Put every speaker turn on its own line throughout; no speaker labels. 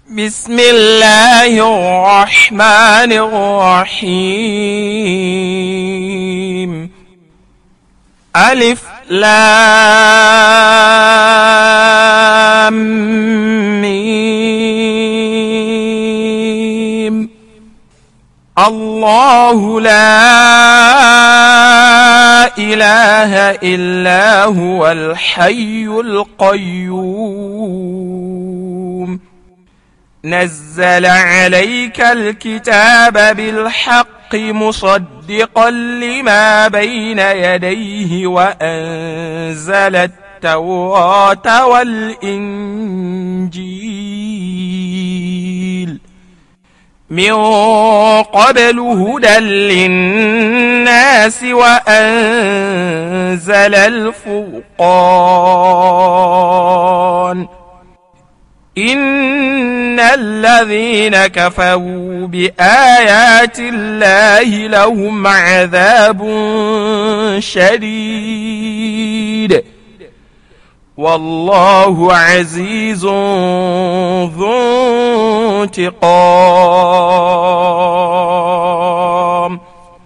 بسم الله الرحمن الرحيم. ألف لام ميم. الله لا إله إلا هو الحي القيوم. نزل عليك الكتاب بالحق مصدقا لما بين يديه وأنزل التوراة والإنجيل من قبل هدى للناس وأنزل الفرقان. إن الذين كفروا بآيات الله لهم عذاب شديد والله عزيز ذو انتقام.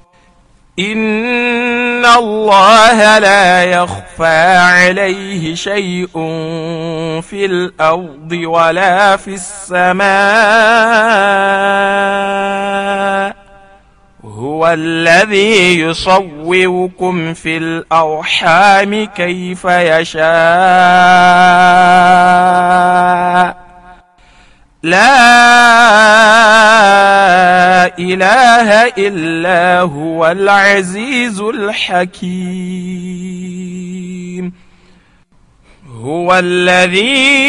إن الله لا يخفى عليه شيء في الأرض ولا في السماء. هو الذي يصوركم في الأرحام كيف يشاء. لا إله إلا هو العزيز الحكيم. هو الذي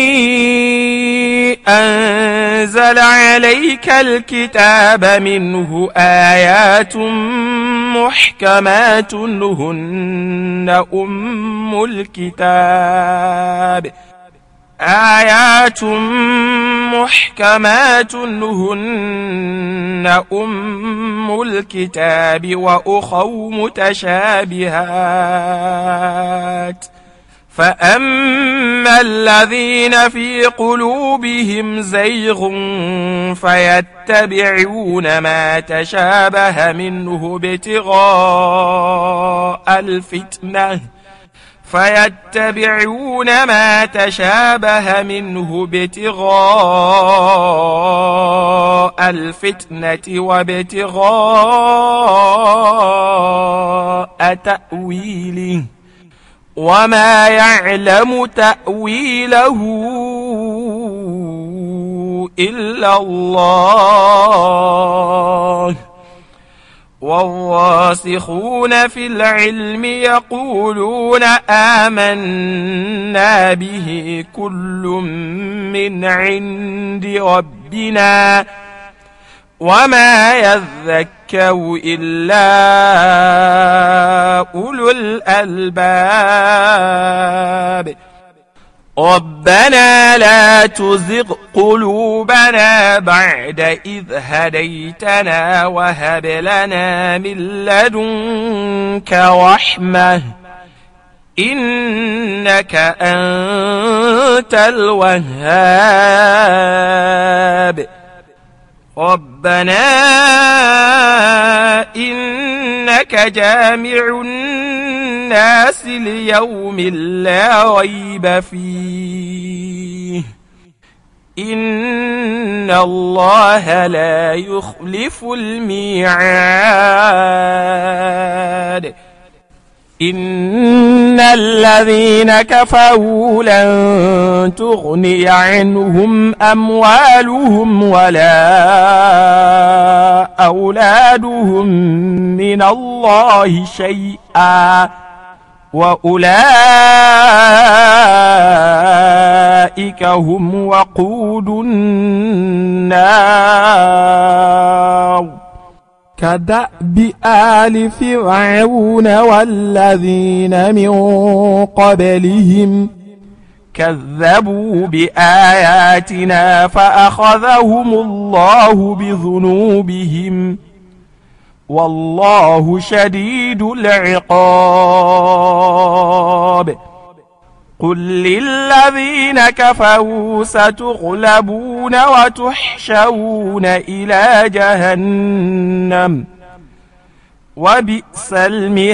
أنزل عليك الكتاب منه آيات محكمات هن أم الكتاب. آيات محكمات هن أم الكتاب وأخر متشابهات. فأما الذين في قلوبهم زيغ فيتبعون ما تشابه منه ابتغاء الفتنة وابتغاء تأويله وما يعلم تأويله إلا الله. والراسخون في العلم يقولون آمنا به كل من عند ربنا وما يذكر إلا أولو الألباب. ربنا لا تزغ قلوبنا بعد إذ هديتنا وهب لنا من لدنك رحمة إنك أنت الوهاب. ربنا إنك جامع الناس ليوم لا ريب فيه إن الله لا يخلف الميعاد. إن الذين كفروا لن تغني عنهم أموالهم ولا أولادهم من الله شيئا وأولئك هم وقود النار. كدأب آل فرعون والذين من قبلهم كذبوا بآياتنا فأخذهم الله بذنوبهم والله شديد العقاب. قل للذين كفروا ستغلبون وتحشرون إلى جهنم وبئس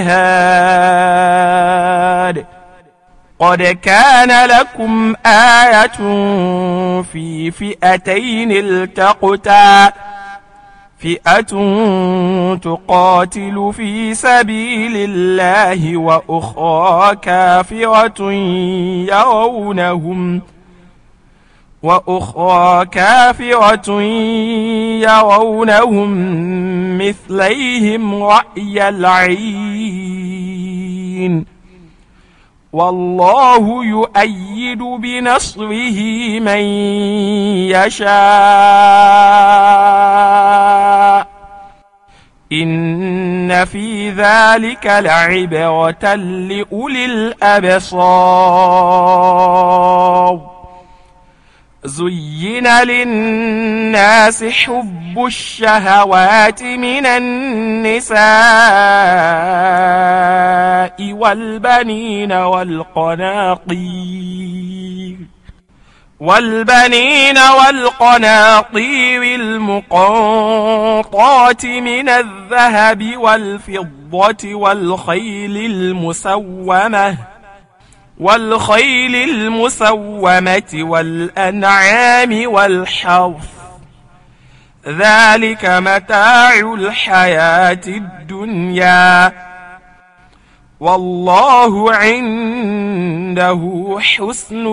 المهاد قد كان لكم آية في فئتين التقتا فئة تقاتل في سبيل الله وأخرى كافرة يرونهم مثليهم رأي العين والله يؤيد بنصره من يشاء إن في ذلك لعبرة لأولي الأبصار زين للناس حب الشهوات من النساء والبنين والقناطير المقنطرة من الذهب والفضة والخيل المسومة والأنعام والحرث ذلك متاع الحياة الدنيا والله عنده حسن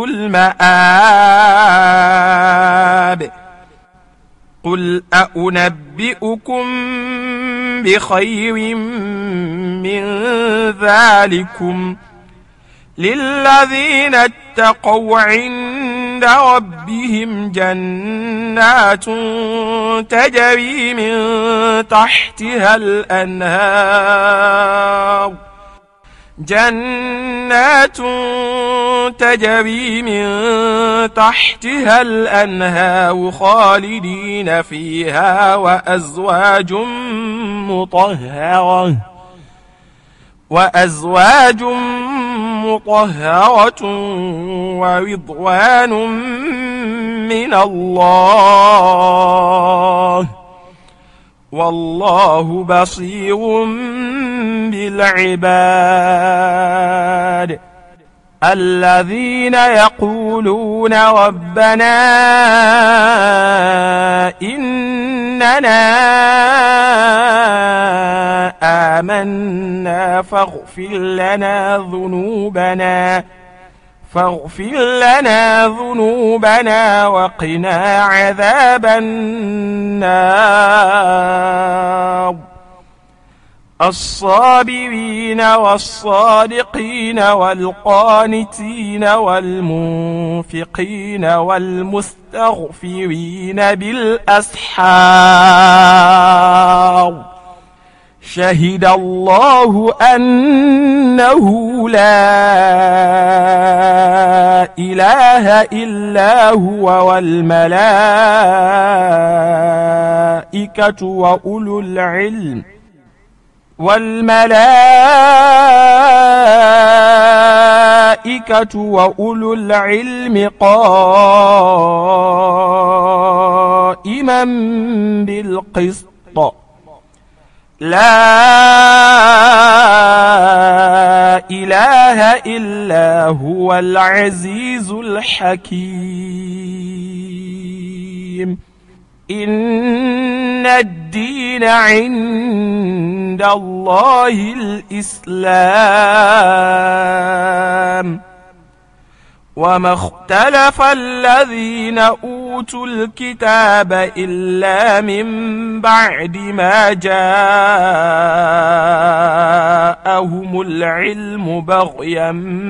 المآب قل أنبئكم بخير من ذلكم للذين اتقوا عند ربهم جنات تجري من تحتها الأنهار خالدين فيها وأزواج مطهرة ورضوان من الله والله بصير بالعباد الذين يقولون ربنا إننا آمنا فاغفر لنا ذنوبنا وقنا عذاب النار الصابرين والصادقين والقانتين والمنفقين والمستغفرين بالأسحار شهد الله أنه لا إله إلا هو والملائكة وأولو العلم قائما بالقسط لا إله إلا هو العزيز الحكيم إن الدين عند الله الإسلام وما اختلف الذين أوتوا الكتاب إلا من بعد ما جاءهم العلم بغيا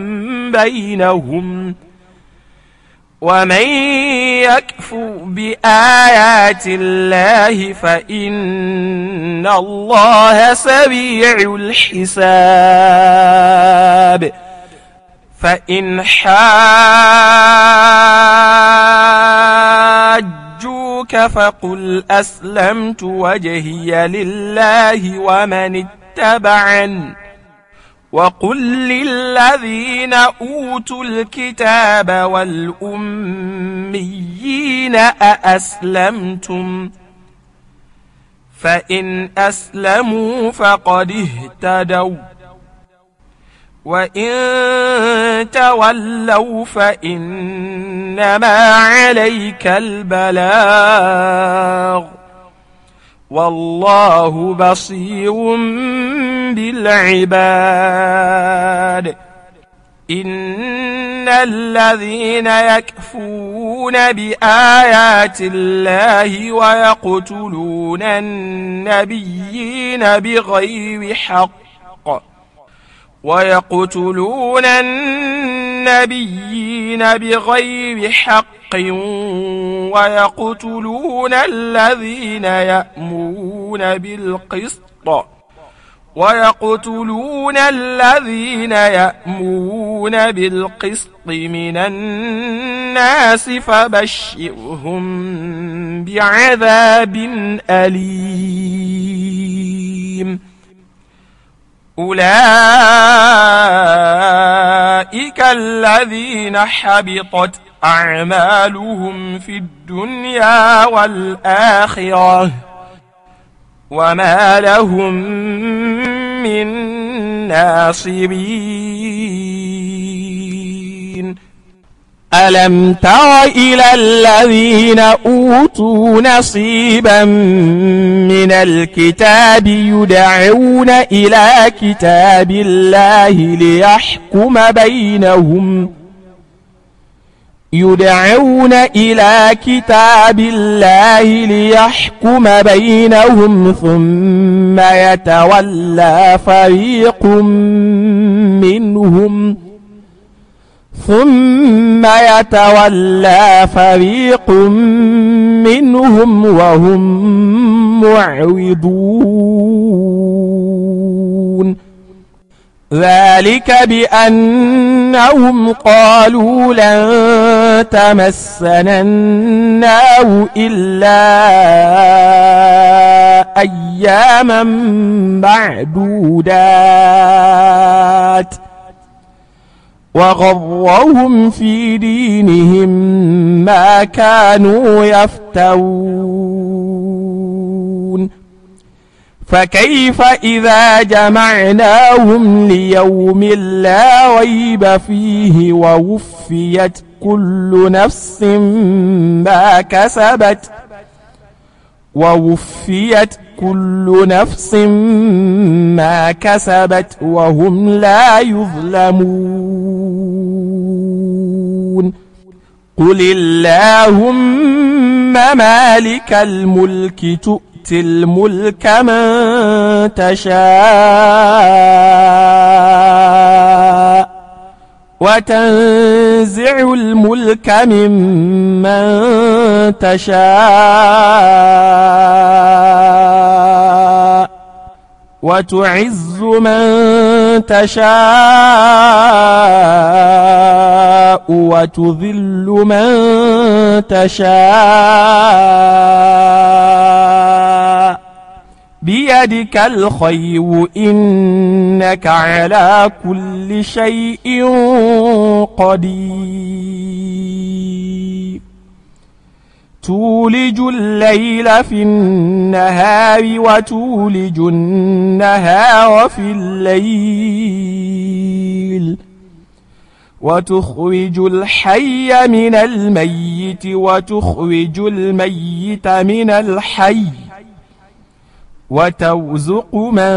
بينهم ومن يكفر بآيات الله فإن الله سريع الحساب فإن حاجوك فقل أسلمت وجهي لله وقل للذين أوتوا الكتاب والأميين أأسلمتم فإن أسلموا فقد اهتدوا وإن تولوا فإنما عليك البلاغ والله بصير بالعباد. إن الذين يكفرون بآيات الله ويقتلون النبيين بغير حق ويقتلون الذين يأمرون بالقسط من الناس فبشرهم بعذاب أليم. أولئك الذين حبطت أعمالهم في الدنيا والآخرة وما لهم من ناصرين. ألم تر إلى الذين أوتوا نصيبا من الكتاب يدعون إلى كتاب الله ليحكم بينهم ثم يتولى فريق منهم وهم معرضون. ذلك بأنهم قالوا لن تمسنا النار إلا أياما معدودات وغرهم في دينهم ما كانوا يفترون. فكيف إذا جمعناهم ليوم لا ريب فيه ووفيت كل نفس ما كسبت وهم لا يظلمون. قل اللهم مالك الملك تؤتي الملك من تشاء وتنزع الملك ممن تشاء وتعز من تشاء وتذل من تشاء بيدك الخير إنك على كل شيء قدير. تولج الليل في النهار وتولج النهار في الليل وتخرج الحي من الميت وتخرج الميت من الحي وترزق من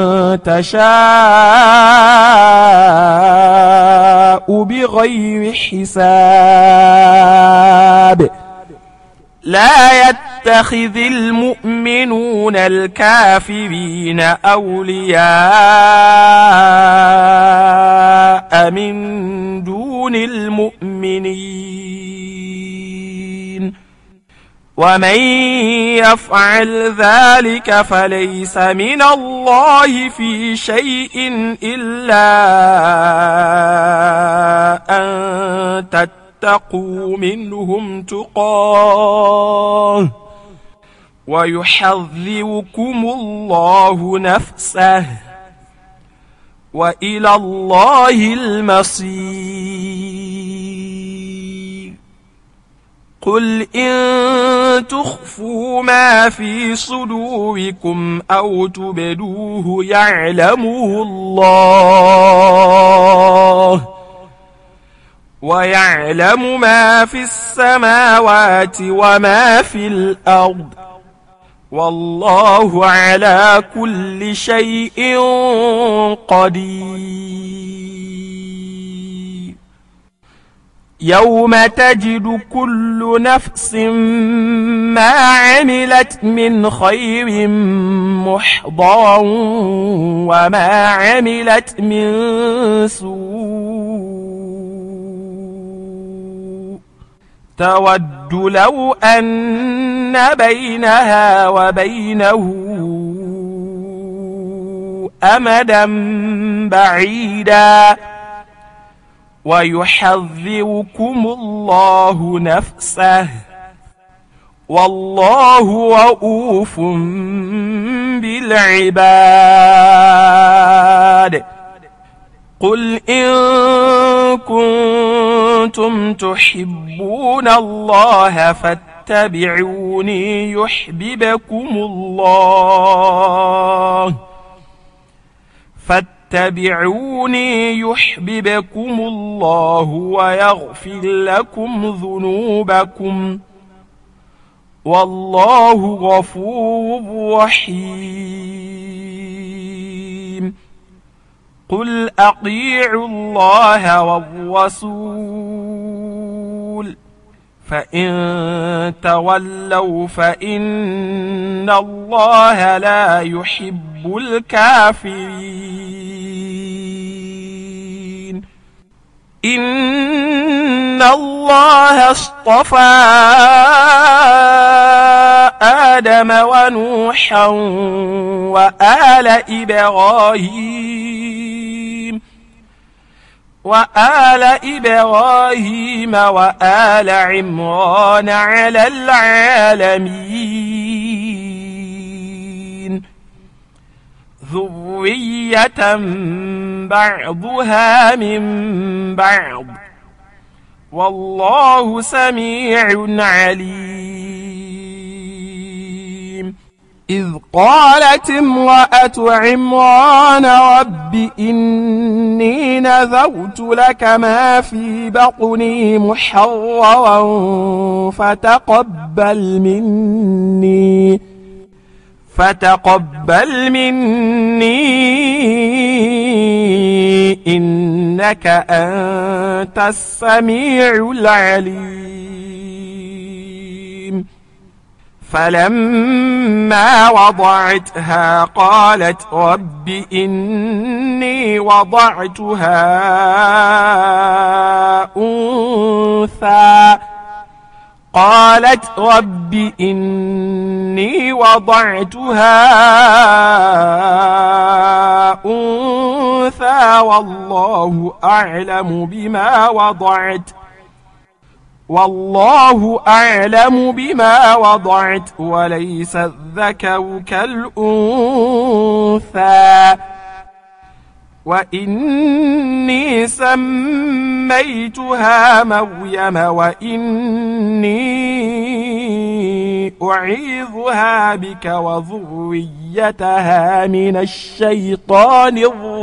تشاء بغير حساب. لا يتخذ المؤمنون الكافرين أولياء من دون المؤمنين ومن يفعل ذلك فليس من الله في شيء إلا أن تتقوا منهم تقاه ويحذركم الله نفسه وإلى الله المصير. قل إن تخفوا ما في صدوركم أو تبدوه يعلمه الله، ويعلم ما في السماوات وما في الأرض، والله على كل شيء قدير. يوم تجد كل نفس ما عملت من خير محضرا وما عملت من سوء، تود لو أن بينها وبينه أمدا بعيدا، ويحذركم الله نفسه، والله رؤوف بالعباد. قل إن كنتم تحبون الله فاتبعوني يحببكم الله ويغفر لكم ذنوبكم، والله غفور رحيم. قل أطيعوا الله والرسول، فإن تولوا فإن الله لا يحب الكافرين. إن الله اصطفى آدم ونوحا وآل إبراهيم وآل عمران على العالمين، ذرية بعضها من بعض، والله سميع عليم. إذ قالت امرأة عمران رب إني نذرت لك ما في بطني محررا فتقبل مني إنك أنت السميع العليم. فلما وضعتها قالت رب إني وضعتها أنثى والله أعلم بما وضعت وليس الذكر كالأنثى، وإني سميتها مريم وإني أعيذها بك وذريتها من الشيطان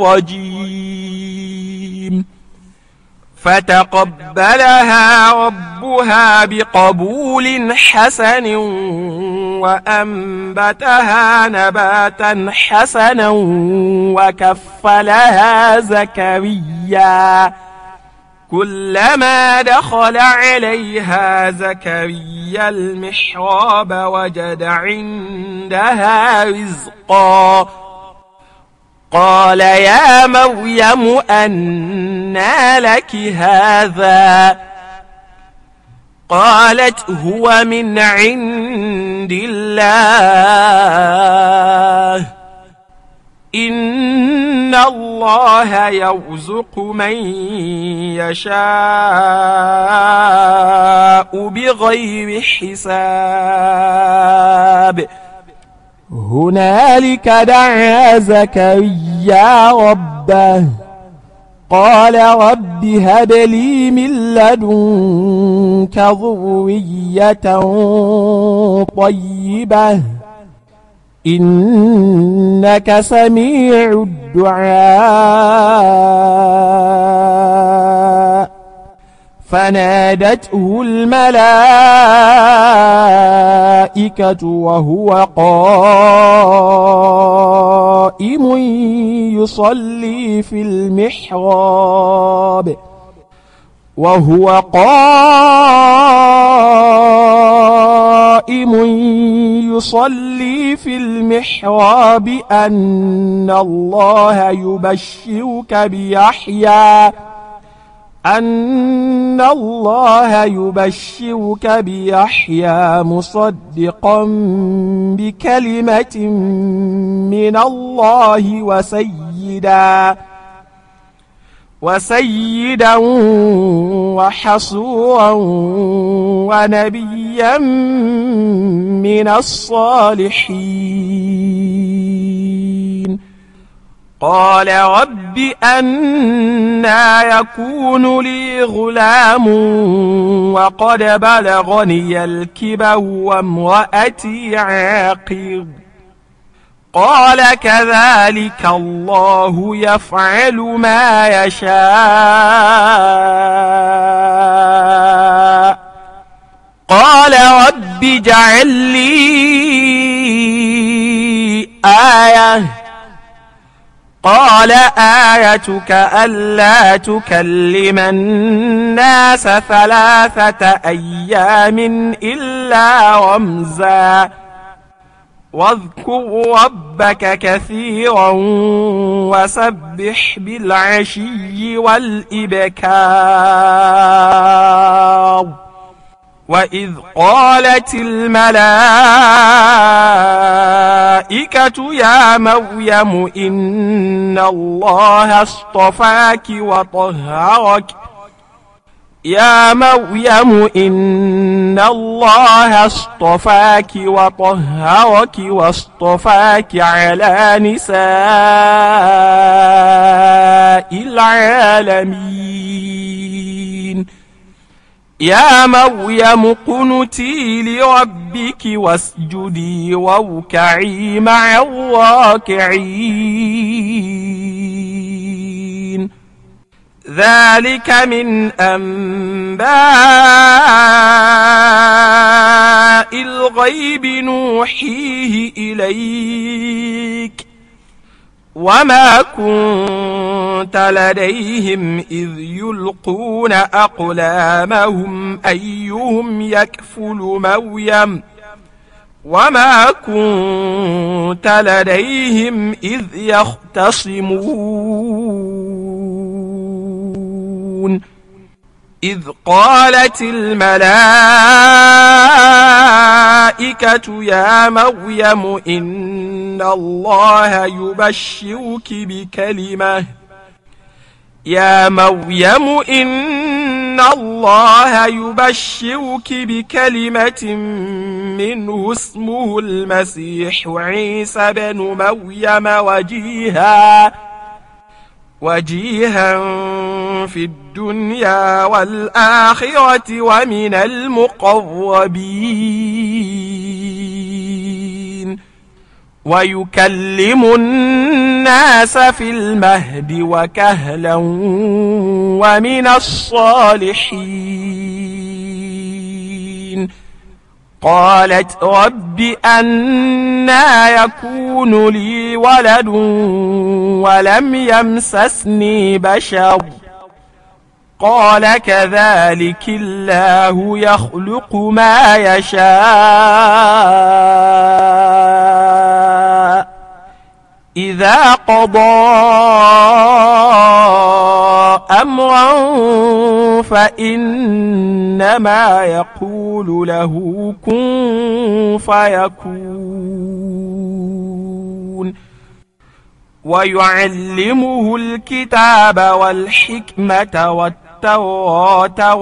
الرجيم. فتقبلها ربها بقبول حسن وأنبتها نباتا حسنا وكفلها زكريا. كلما دخل عليها زكريا المحراب وجد عندها رزقا، قال يا مريم أنى لك هذا؟ قالت هو من عند الله، إن الله يرزق من يشاء بغير حساب. هنالك دعا زكريا ربه ربه قال رب هب لي من لدنك ذرية طيبة إنك سميع الدعاء فنادته الملائكة وهو قائم يصلي في المحراب أن الله يبشرك بيحيى مصدقا بكلمة من الله وسيدا وحصورا ونبيا من الصالحين قال رب أنى يكون لي غلام وقد بلغني الكبر وامرأتي عاقر قال كذلك الله يفعل ما يشاء قال رب اجعل لي آية قال آيتك ألا تكلم الناس 3 أيام إلا رمزا واذكر ربك كثيرا وسبح بالعشي والإبكار وإذ قالت الملائكة يا مريم إن الله اصطفاك وطهرك واصطفاك على نساء العالمين يا مريم اقنتي لربك واسجدي واركعي مع الراكعين ذلك من أنباء الغيب نوحيه إليك وما كنت لديهم إذ يلقون أقلامهم أيهم يكفل مريم وما كنت لديهم إذ يختصمون إذ قالت الملائكة يا مريم إن الله يبشرك بكلمة منه اسمه المسيح عيسى بن مريم وجيها في الدنيا والآخرة ومن المقربين ويكلم الناس في المهد وكهلا ومن الصالحين قالت رب أنى يكون لي ولد ولم يمسسني بشر قال كذلك الله يخلق ما يشاء إذا قضى أمرا فإنما يقول له كن فيكون ويعلمه الكتاب والحكمة والتوراة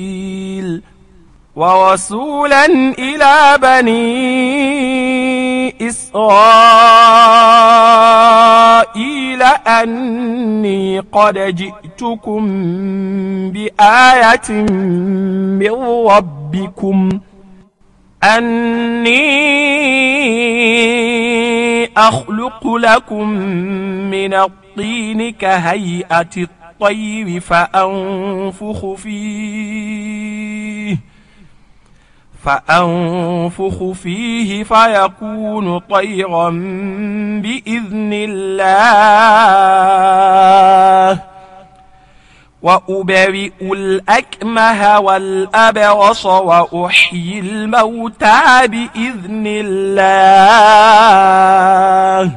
والإنجيل ورسولا إلى بني إسرائيل أني قد جئتكم بآية من ربكم أني أخلق لكم من الطين كهيئة الطير فأنفخ فيه فيكون طيرا بإذن الله وأبرئ الأكمه والأبرص وأحيي الموتى بإذن الله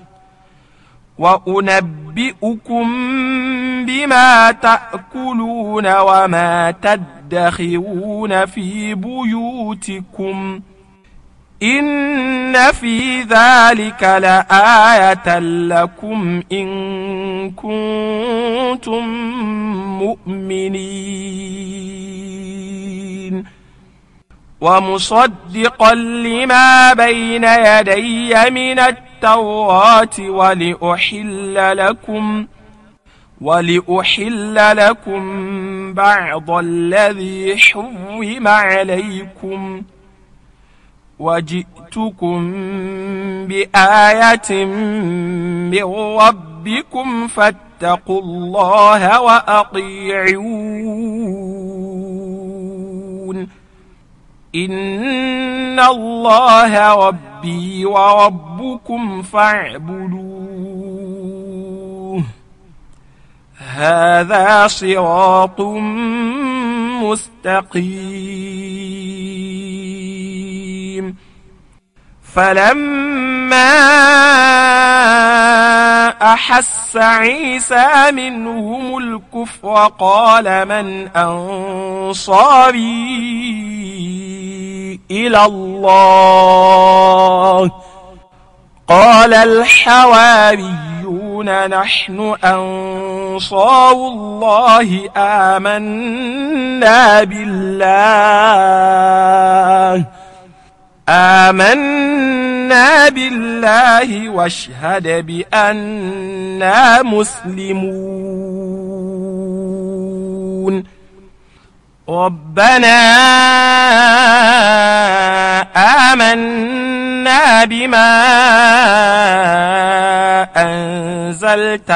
وأنبئكم بما تأكلون وما تدخرون في بيوتكم إن في ذلك لآية لكم إن كنتم مؤمنين ومصدقا لما بين يدي من التوراة ولأحل لكم بعض الذي حرم عليكم وجئتكم بآية من ربكم فاتقوا الله وأطيعون إن الله ربي وربكم فاعبدوه هذا صراط مستقيم فلما أحس عيسى منهم الكفر قال من أنصاري إلى الله قال الحواريون نحن أنصار الله آمنا بالله واشهد بأننا مسلمون ربنا آمنا بما أنزلت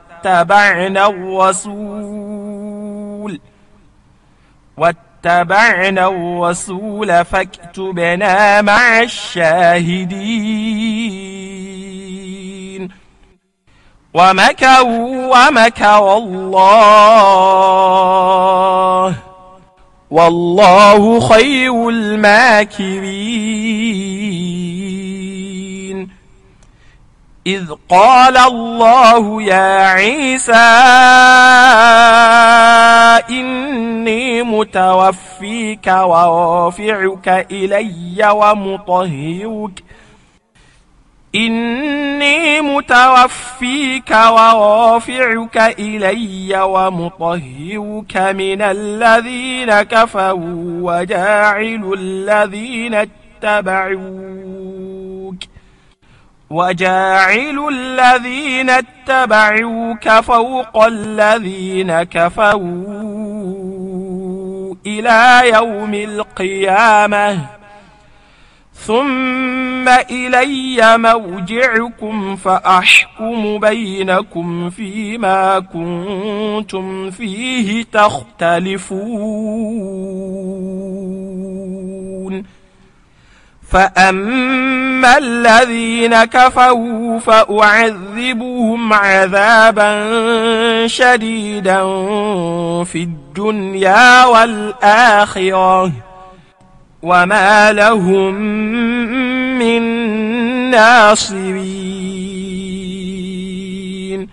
واتبعنا الرسول فاكتبنا مع الشاهدين ومكروا ومكر الله والله خير الماكرين إذ قال الله يا عيسى إني متوفيك ورافعك إلي ومطهرك من الذين كفروا وجاعل الذين اتبعوك فوق الذين كفروا إلى يوم القيامة ثم إلي مرجعكم فأحكم بينكم فيما كنتم فيه تختلفون فأما الذين كفروا فأعذبهم عذابا شديدا في الدنيا والآخرة وما لهم من ناصرين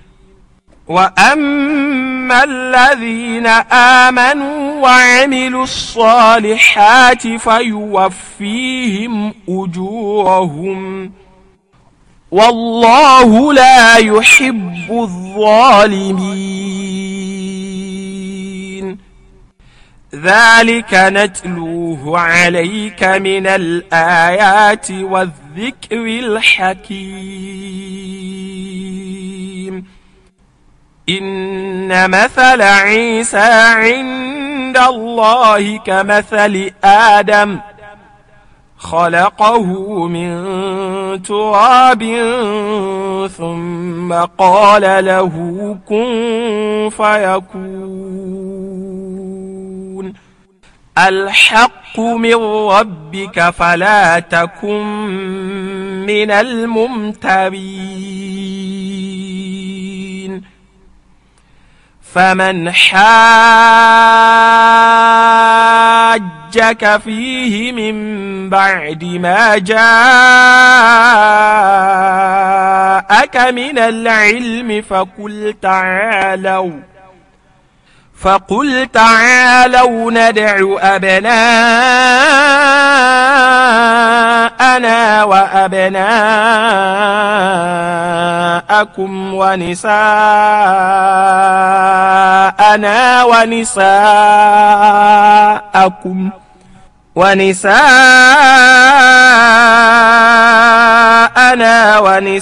وأما الذين آمنوا وعملوا الصالحات فيوفيهم أجورهم والله لا يحب الظالمين ذلك نتلوه عليك من الآيات والذكر الحكيم إن مثل عيسى عند الله كمثل آدم خلقه من تراب ثم قال له كن فيكون الحق من ربك فلا تكن من الممترين فمن حاجك فيه من بعد ما جاءك من العلم فقل تعالوا ندع أبناءنا وأبناءكم ونساءنا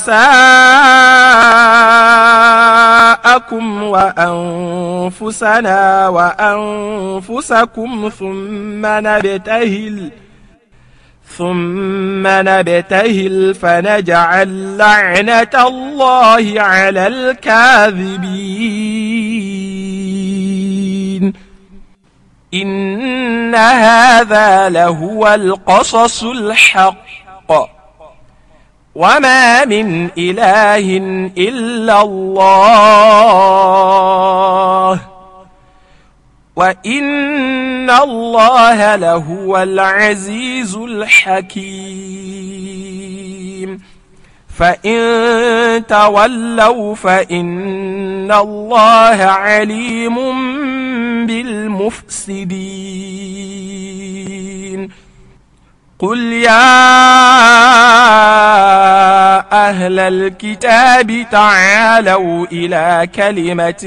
ونساءكم وأنفسنا وأنفسكم ثم نبتهل فنجعل لعنة الله على الكاذبين إن هذا لهو القصص الحق وما من إله إلا الله وإن الله لهو العزيز الحكيم فإن تولوا فإن الله عليم بالمفسدين قل يا أهل الكتاب تعالوا إلى كلمة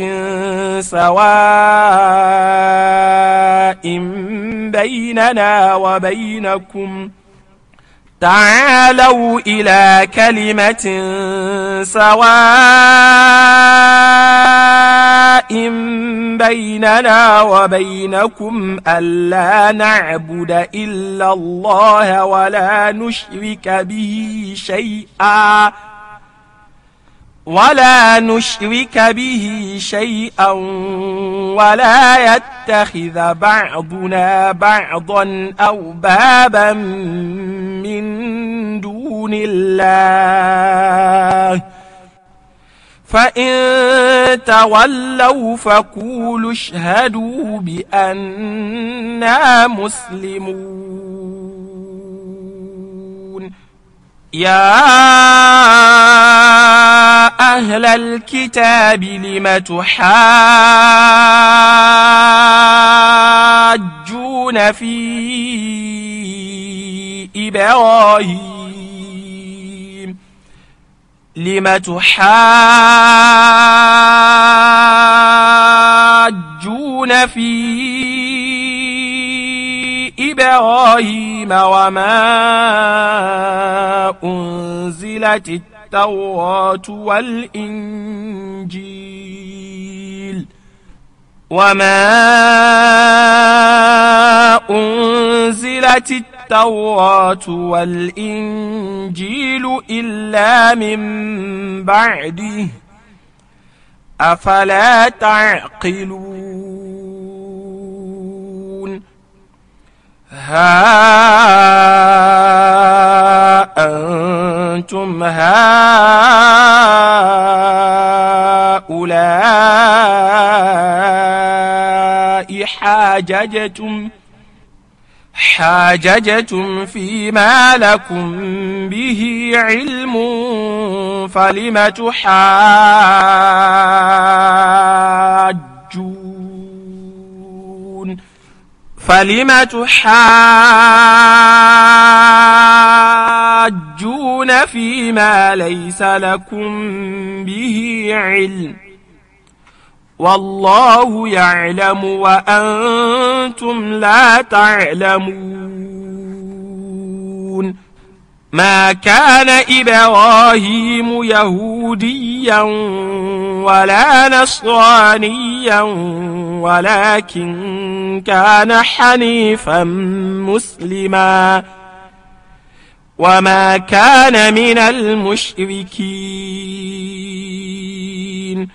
سواء بيننا وبينكم ألا نعبد إلا الله ولا نشرك به شيئا ولا يتخذ بعضنا بعضا أربابا من دون الله فإن تولوا فقولوا اشهدوا بأننا مسلمون يا أهل الكتاب لم تحاجون في إبراهيم وما أنزلت التوراة والإنجيل إلا من بعده أفلا تعقلون ها أنتم هؤلاء حاججتم فيما لكم به علم فلم تحاجون فيما ليس لكم به علم والله يعلم وأنتم لا تعلمون ما كان إبراهيم يهوديا ولا نصرانيا ولكن كان حنيفا مسلما وما كان من المشركين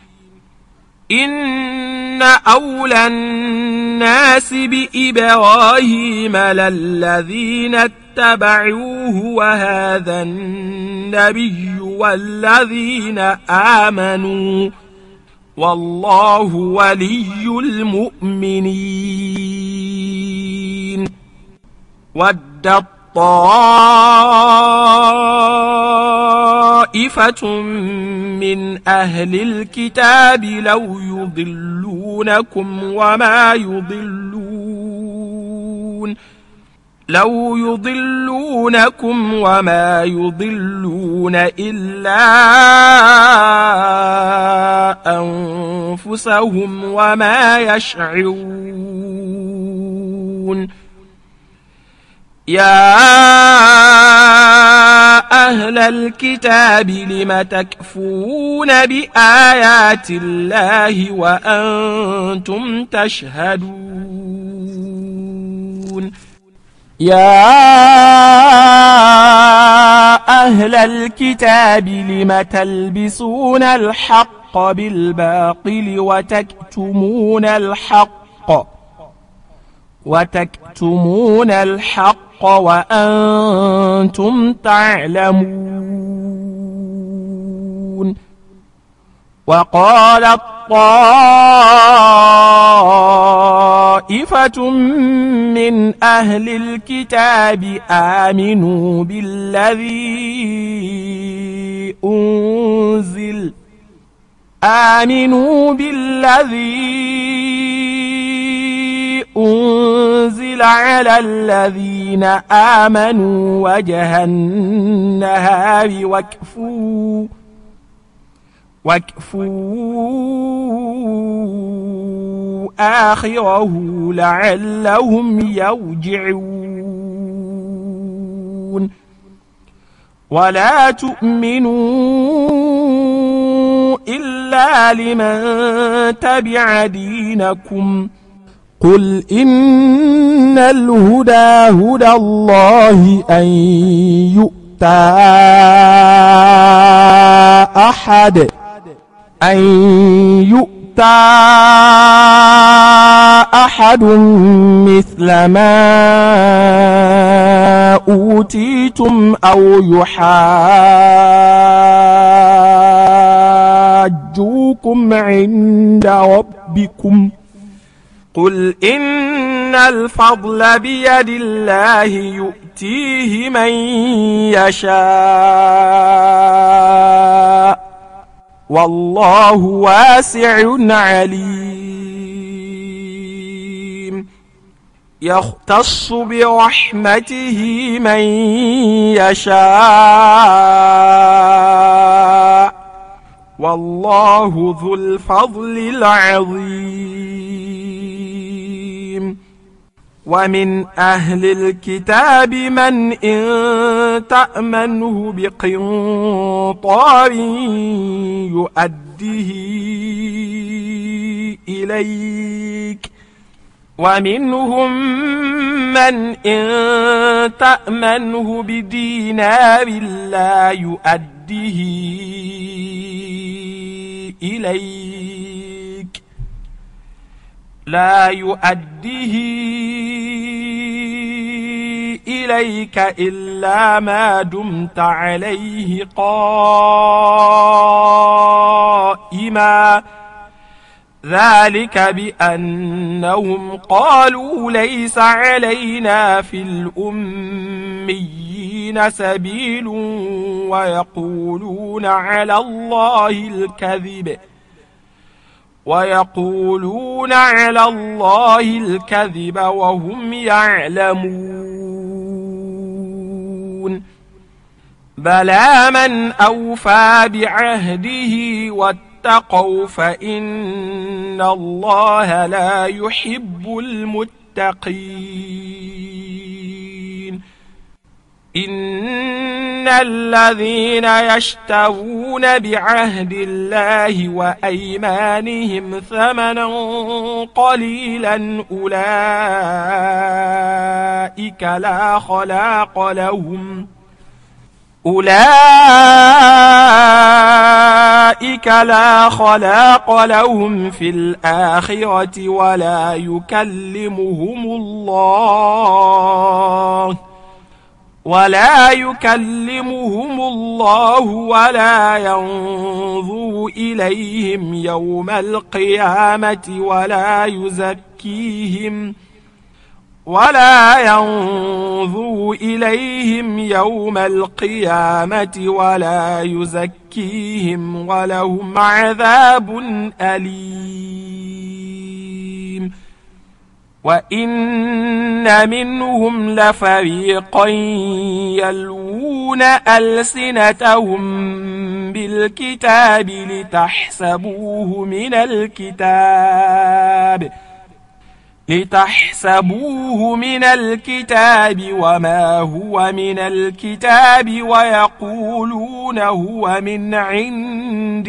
إن أولى الناس بإبراهيم للذين اتبعوه وهذا النبي والذين آمنوا والله ولي المؤمنين ودت طائفة من أهل الكتاب لو يضلونكم وما يضلون إلا أنفسهم وما يشعرون يا أهل الكتاب لم تكفرون بآيات الله وأنتم تشهدون يا أهل الكتاب لم تلبسون الحق بالباطل وتكتمون الحق وأنتم تعلمون وقالت طائفة من أهل الكتاب آمنوا بالذي أنزل على الذين آمنوا وجه النهار واكفروا آخره لعلهم يرجعون ولا تؤمنوا إلا لمن تبع دينكم قل إن الهدى هدى الله أن يؤتى أحد مثل ما أوتيتم أو يحاجوكم عند ربكم قل إن الفضل بيد الله يؤتيه من يشاء والله واسع عليم يختص برحمته من يشاء والله ذو الفضل العظيم ومن أهل الكتاب من إن تأمنه بقنطار يؤديه إليك ومنهم من إن تأمنه بدينار لا يؤديه إليك إلا ما دمت عليه قائما ذلك بأنهم قالوا ليس علينا في الأميين سبيل ويقولون على الله الكذب وهم يعلمون بلى من أوفى بعهده اتقوا فإن الله لا يحب المتقين. إن الذين يشترون بعهد الله وأيمانهم ثمنا قليلا أولئك لا خلاق لهم في الآخرة ولا يكلمهم الله ولا ينظر إليهم يوم القيامة ولا يزكيهم ولهم عذاب أليم. وإن منهم لفريقا يلوون ألسنتهم بالكتاب لتحسبوه من الكتاب وما هو من الكتاب ويقولون هو من عند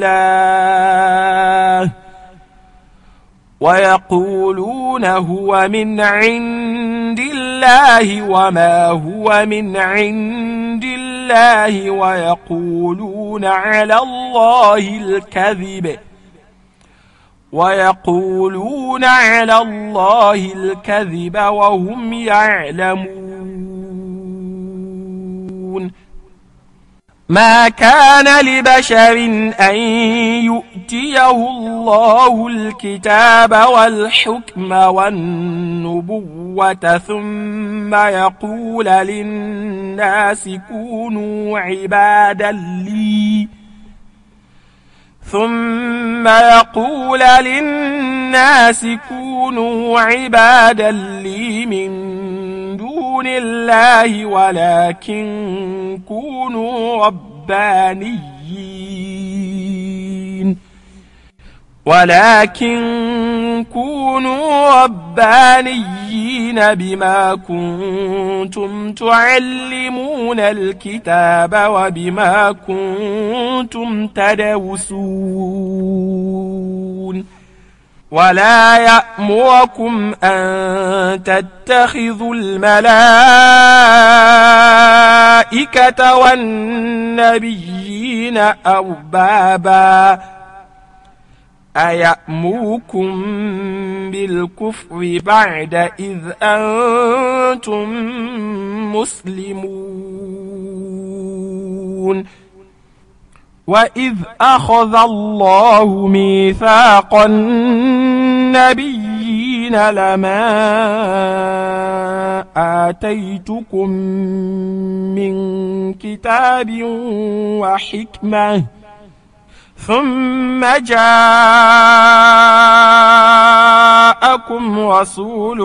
الله وما هو من عند الله ويقولون على الله الكذب وهم يعلمون. ما كان لبشر أن يؤتيه الله الكتاب والحكم والنبوة ثم يقول للناس كونوا عبادا لي من دون الله ولكن كونوا ربانيين بما كنتم تعلمون الكتاب وبما كنتم تدرسون. ولا يأمركم أن تتخذوا الملائكة والنبيين أربابا أيأمركم بالكفر بعد إذ أنتم مسلمون. وإذ أخذ الله ميثاق النبيين لما آتيتكم من كتاب وحكمة ثم جاءكم رسول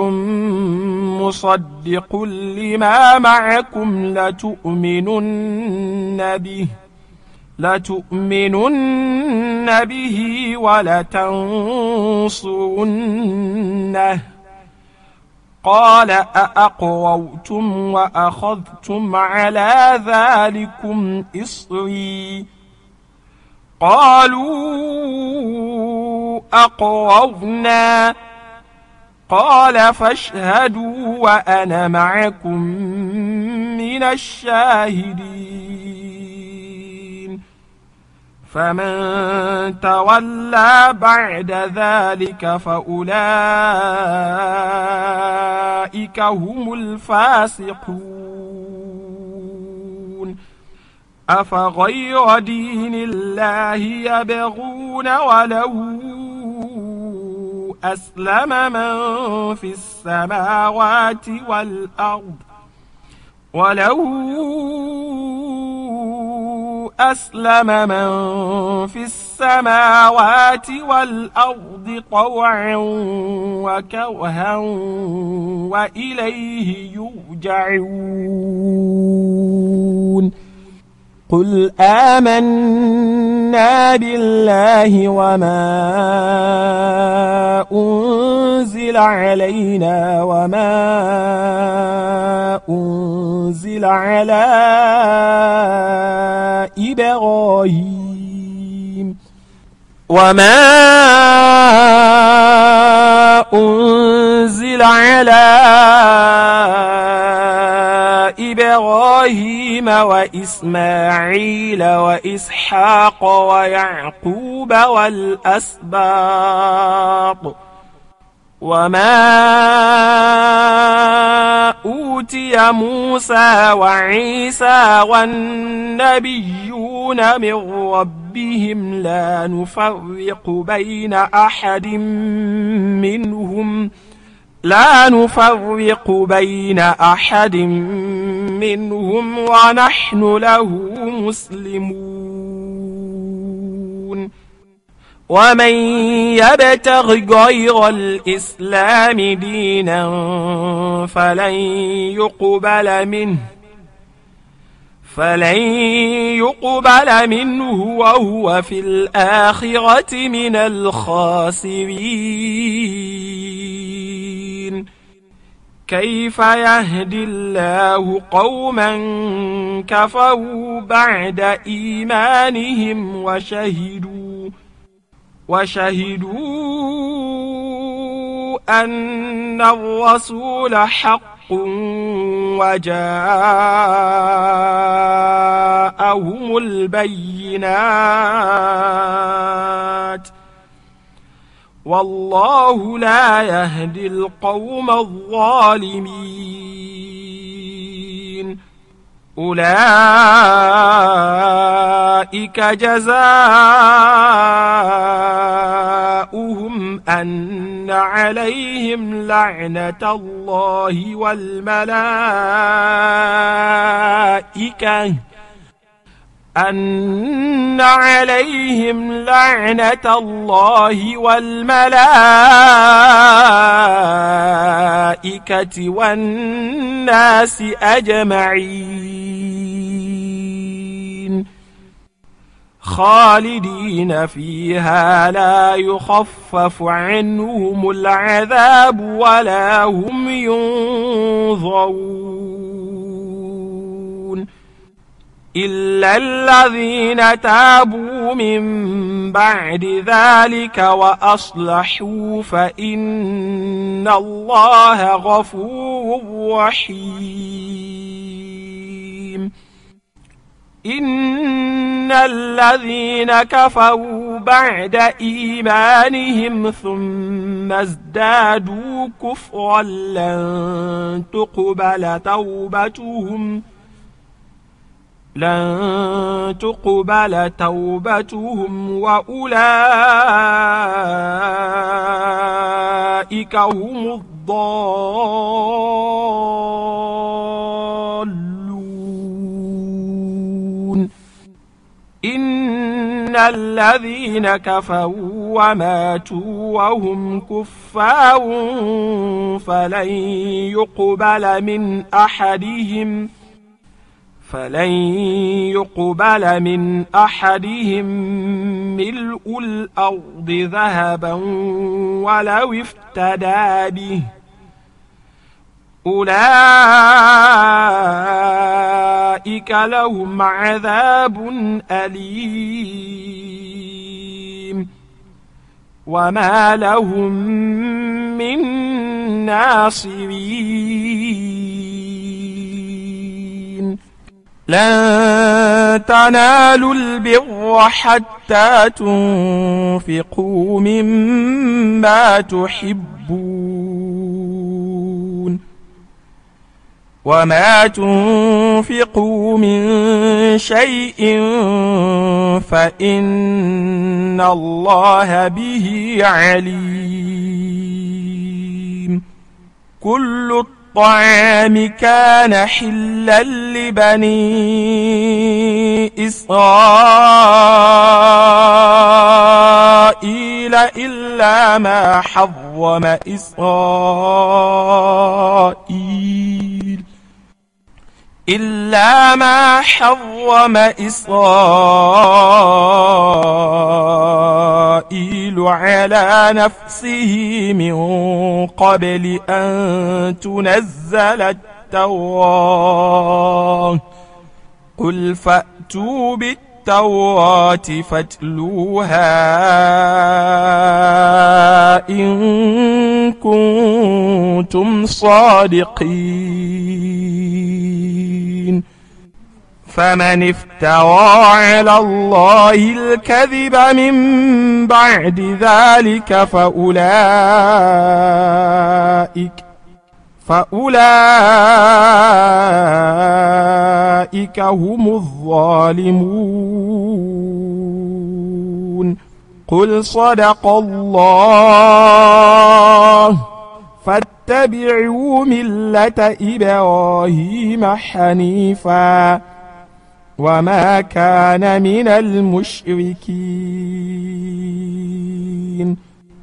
مصدق لما معكم لتؤمنن به ولتنصرنه. قال أأقررتم وأخذتم على ذلكم إصري قالوا أقررنا. قال فاشهدوا وأنا معكم من الشاهدين. فمن تولى بعد ذلك فأولئك هم الفاسقون. أفغير دين الله يبغون وله أسلم من في السماوات والأرض طوعا وكرها وإليه يرجعون. قل آمنا آمنا بالله وما أنزل علينا وما أنزل على إبراهيم وإسماعيل وإسحاق ويعقوب والأسباط وما أوتي موسى وعيسى والنبيون من ربهم لا نفرق بين أحد منهم ونحن له مسلمون ومن يبتغ غير الإسلام دينا فلن يقبل منه وهو في الآخرة من الخاسرين كيف يهدي الله قوما كفروا بعد إيمانهم وشهدوا أن الرسول حق وجاءهم البينات والله لا يهدي القوم الظالمين أولئك جزاؤهم أن عليهم لعنة الله والملائكة والناس أجمعين خالدين فيها لا يخفف عنهم العذاب ولا هم ينظرون إلا الذين تابوا من بعد ذلك وأصلحوا فإن الله غفور رحيم إن الذين كفروا بعد إيمانهم ثم ازدادوا كفرا لن تقبل توبتهم وأولئك هم الضالون إن الذين كفروا وماتوا وهم كفار فلن يقبل من أحدهم ملء الأرض ذهبا ولو افتدى به أولئك لهم عذاب أليم وما لهم من ناصرين لن تنالوا البر حتى تنفقوا مما تحبون وما تنفقوا من شيء فإن الله به عليم كل الطعام كان حلا لبني إسرائيل إلا ما حرم إلا ما حرم إسرائيل على نفسه من قبل أن تنزل التوراة قل فأتوا بالتوراة فاتلوها إن كنتم صادقين فمن افترى على الله الكذب من بعد ذلك فأولئك هم الظالمون قل صدق الله فاتبعوا ملة إبراهيم حنيفا وما كان من المشركين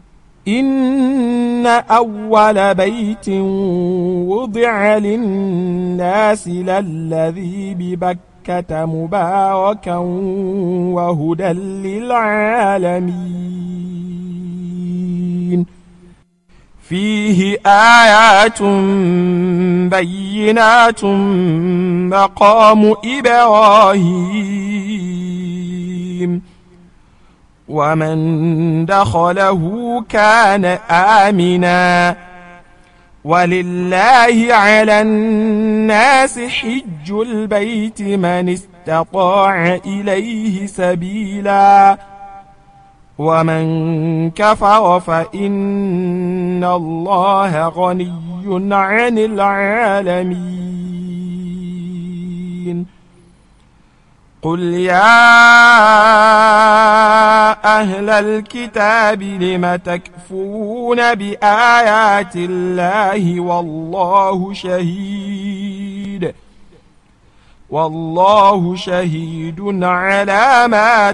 إن أول بيت وضع للناس للذي ببكة مباركا وهدى للعالمين فيه آيات بينات مقام إبراهيم ومن دخله كان آمنا ولله على الناس حج البيت من استطاع إليه سبيلا ومن كفر فإن الله غني عن العالمين قل يا أهل الكتاب لم تكفرون بآيات الله والله شهيد على ما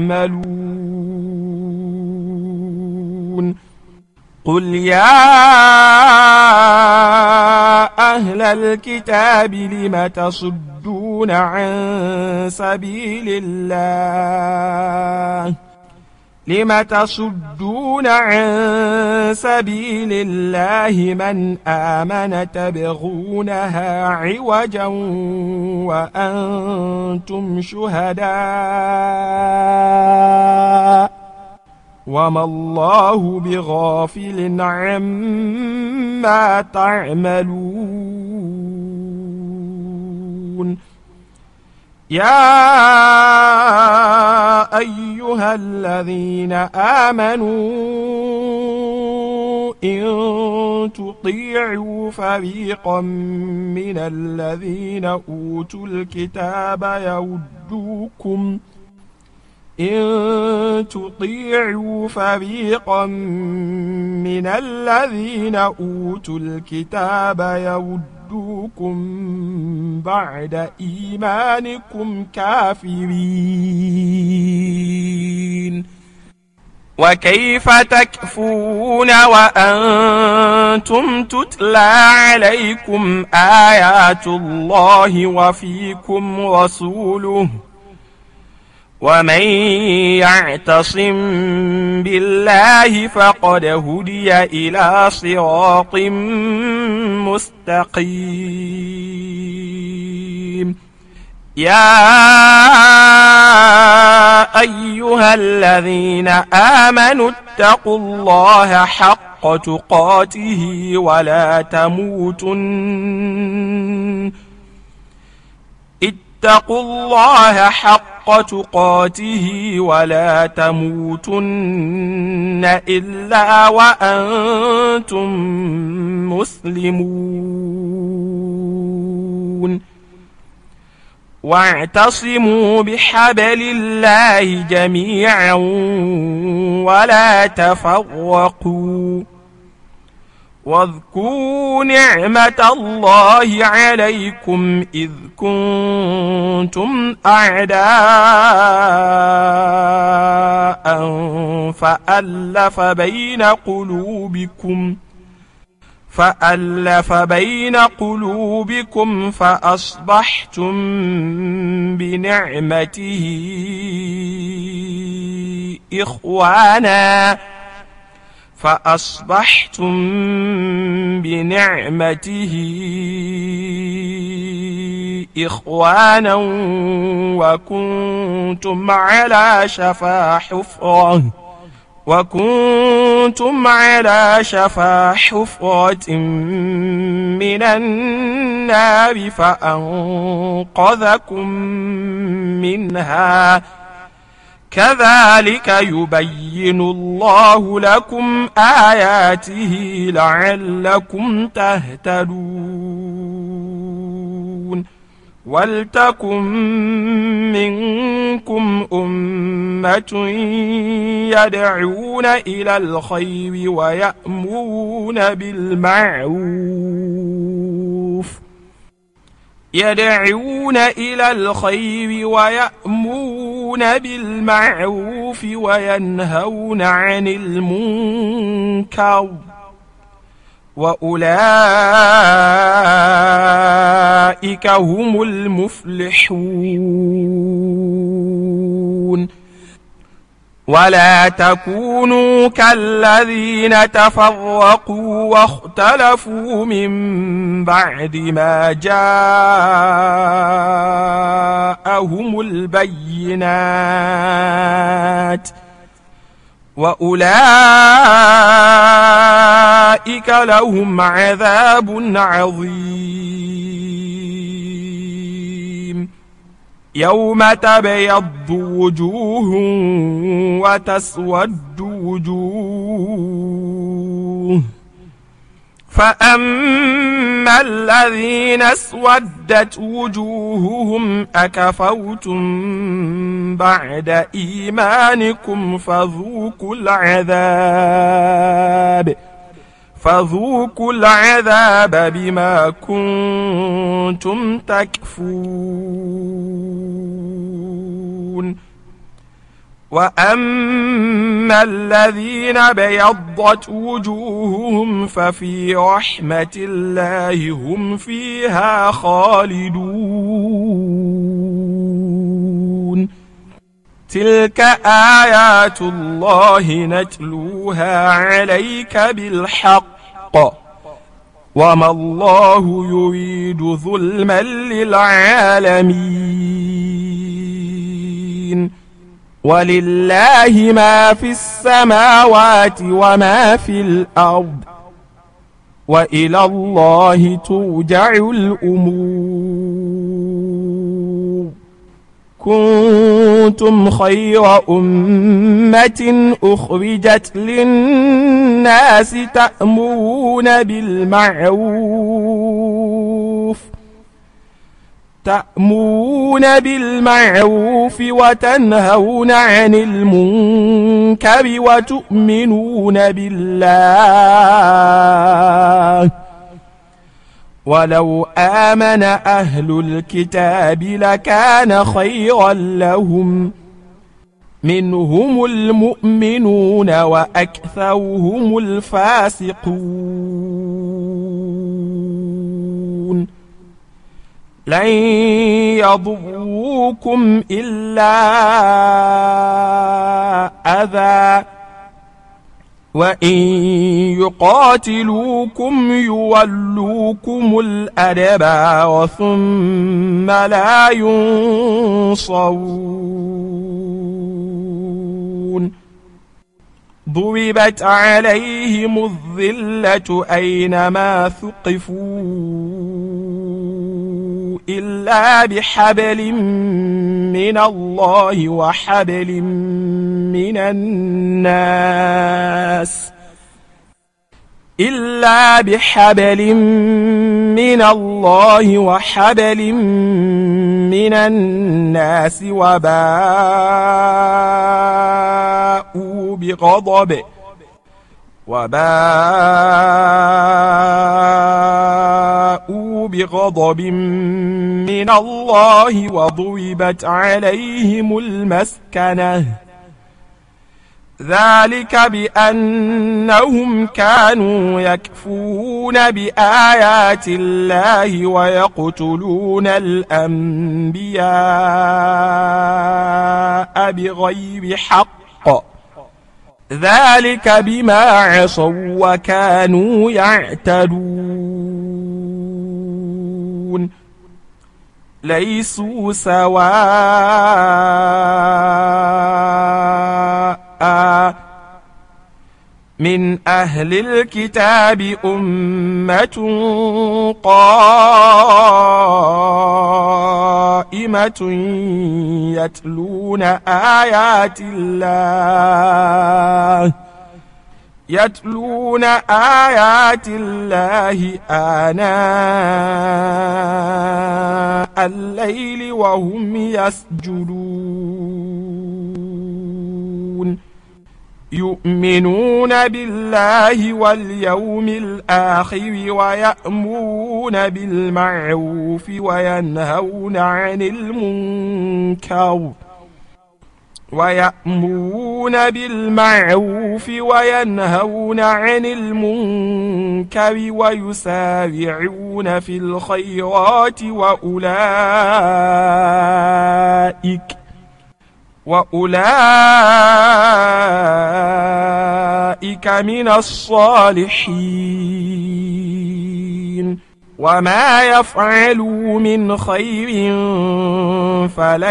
تعملون قل يا أهل الكتاب لم تصدون عن سبيل الله من آمن تبغونها عوجا وأنتم شهداء وما الله بغافل عما تعملون يا أيها الذين آمنوا إن تطيعوا فريقا من الذين أوتوا الكتاب يردوكم بعد إيمانكم كافرين وكيف تكفرون وأنتم تتلى عليكم آيات الله وفيكم رسوله ومن يعتصم بالله فقد هدي إلى صراط مستقيم يا أيها الذين آمنوا اتقوا الله حق تقاته ولا تموتن إلا وأنتم مسلمون واعتصموا بحبل الله جميعا ولا تفرقوا واذكروا نعمة الله عليكم إذ كنتم أعداء فألف بين قلوبكم فأصبحتم بنعمته إخوانا وكنتم على شفا حفرة من النار فأنقذكم منها كذلك يبين الله لكم آياته لعلكم تهتدون ولتكن منكم أمة يدعون إلى الخير ويأمرون بالمعروف وينهون عن المنكر وأولئك هم المفلحون ولا تكونوا كالذين تفرقوا واختلفوا من بعد ما جاءهم البينات وأولئك لهم عذاب عظيم يوم تبيض وجوه وتسود وجوه فأما الذين اسودت وجوههم أكفرتم بعد إيمانكم فذوقوا العذاب بما كنتم تكفرون وأما الذين بيضت وجوههم ففي رحمة الله هم فيها خالدون تلك آيات الله نتلوها عليك بالحق وما الله يريد ظلما للعالمين ولله ما في السماوات وما في الأرض وإلى الله ترجع الأمور كنتم خير أمة أخرجت للناس تأمرون بالمعروف وتنهون عن المنكر وتؤمنون بالله ولو آمن أهل الكتاب لكان خيرا لهم منهم المؤمنون وأكثرهم الفاسقون لن يضروكم إلا أذى وإن يقاتلوكم يولوكم الأدبار ثم لا ينصرون ضربت عليهم الذلة أينما ثقفوا إلا بحبل من الله وحبل من الناس وباءوا بغضب من الله وضربت عليهم المسكنة ذلك بأنهم كانوا يكفرون بآيات الله ويقتلون الأنبياء بغير حق، ذلك بما عصوا وكانوا يعتدون. ليسوا سواء من أهل الكتاب أمة قائمة يتلون آيات الله آناء الليل وهم يسجدون، يؤمنون بالله واليوم الآخر ويأمرون بالمعروف وينهون عن المنكر ويسارعون في الخيرات وأولئك من الصالحين. وما يفعلوا من خير فلن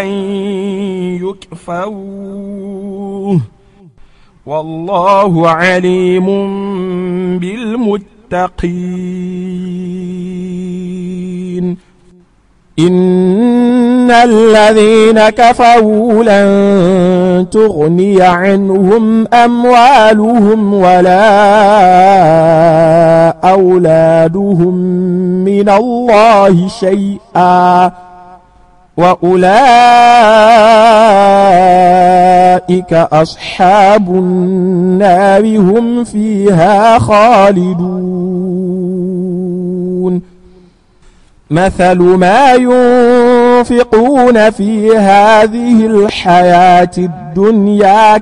يكفروه، والله عليم بالمتقين. إن الذين كفروا لن تغني عنهم أموالهم ولا أولادهم من الله شيئا، وأولئك أصحاب النار هم فيها خالدون. مثل ما ينفقون في هذه الحياة الدنيا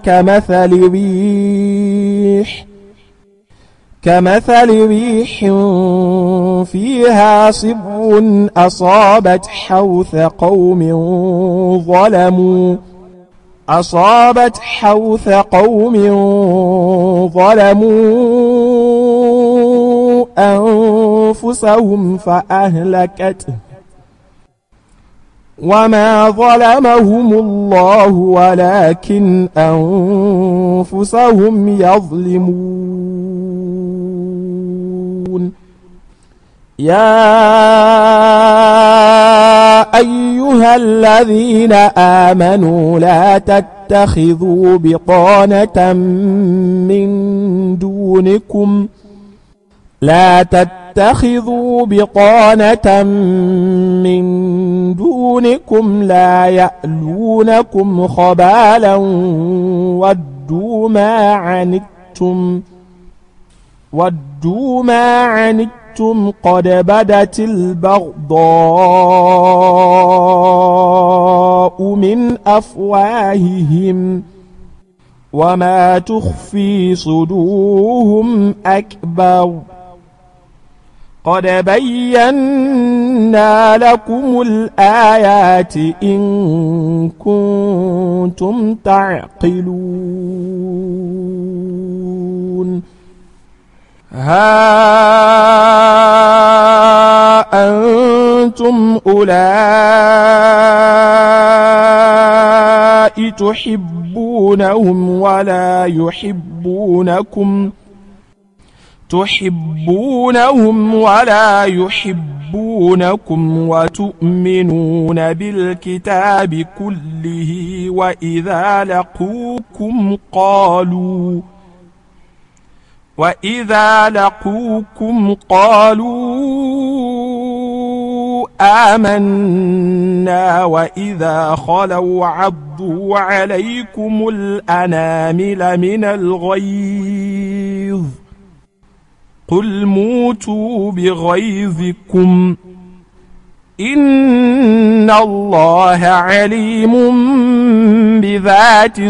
كمثل ريح فيها صبر أصابت حوث قوم ظلموا أنفسهم فأهلكته، وما ظلمهم الله ولكن أنفسهم يظلمون. يا أيها الذين آمنوا لا تتخذوا بطانة من دونكم لا يألونكم خبالا ودوا ما عنتم قد بدت البغضاء من أفواههم وما تخفي صدورهم أكبر. قد بينا لكم الآيات إن كنتم تعقلون. ها أنتم أولئك تحبونهم ولا يحبونكم وتؤمنون بالكتاب كله وإذا لقوكم قالوا آمنا وإذا خلوا عضوا عليكم الأنامل من الغيظ قل موتوا بغيظكم إن الله عليم بذات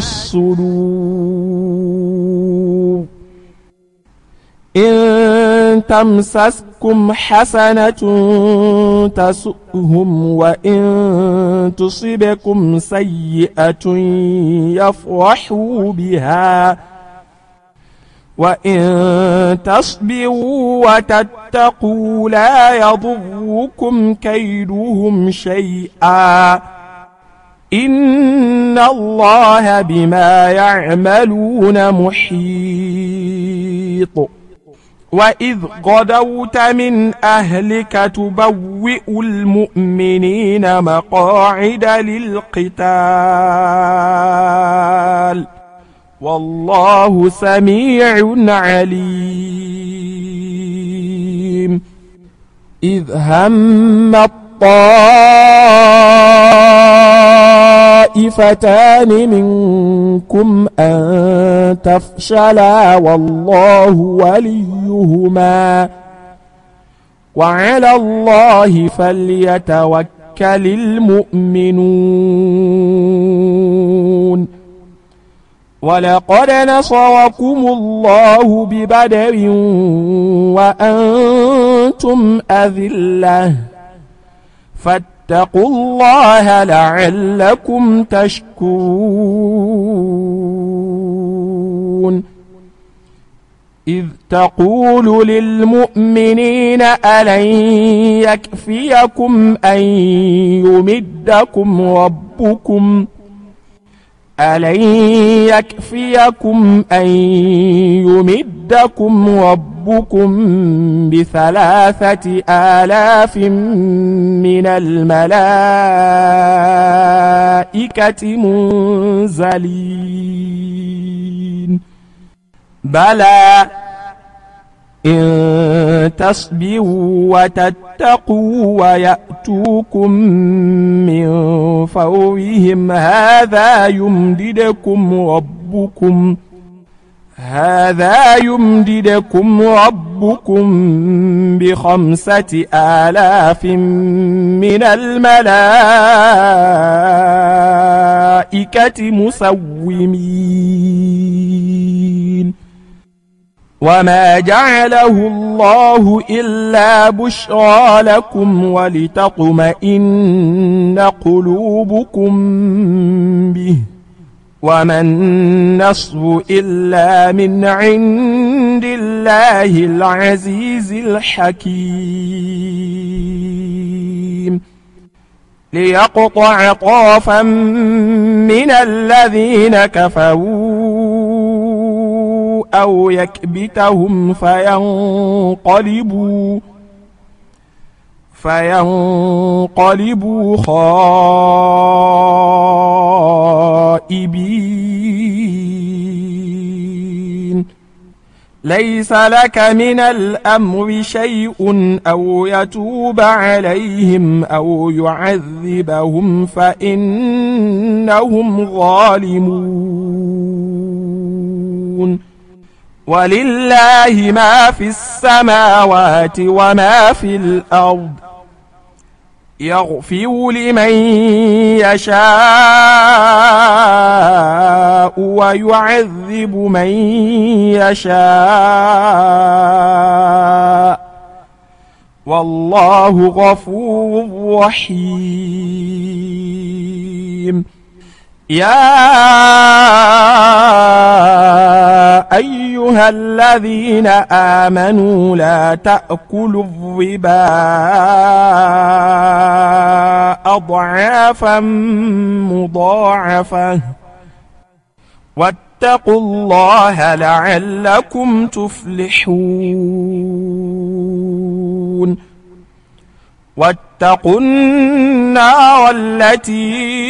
الصدور. إن تمسسكم حسنة تسؤهم وإن تصبكم سيئة يفرحوا بها وإن تصبروا وتتقوا لا يضركم كيدهم شيئا إن الله بما يعملون محيط. وإذ غدوت من أهلك تبوئ المؤمنين مقاعد للقتال والله سميع عليم. إذ هم الطائفتان منكم أن تفشلا والله وليهما وعلى الله فليتوكل المؤمنون. ولقد نصركم الله ببدر وأنتم أذلة فاتقوا الله لعلكم تشكرون. إذ تقول للمؤمنين ألن يكفيكم أن يمدكم ربكم ب3,000 من الملائكة منزلين بلى إن تصبروا وتتقوا ويأتوكم من فورهم هذا يمددكم ربكم ب5,000 من الملائكة مسومين. وما جعله الله إلا بشرى لكم ولتطمئن قلوبكم به وما النصر إلا من عند الله العزيز الحكيم. ليقطع طرفا من الذين كفروا أو يكبتهم فينقلبوا خائبين. ليس لك من الأمر شيء أو يتوب عليهم أو يعذبهم فإنهم ظالمون. ولله ما في السماوات وما في الأرض يغفر لمن يشاء ويعذب من يشاء والله غفور رحيم. يا أيها الذين آمنوا لا تأكلوا الربا أضعافا مضاعفة واتقوا الله لعلكم تفلحون. واتقوا النار التي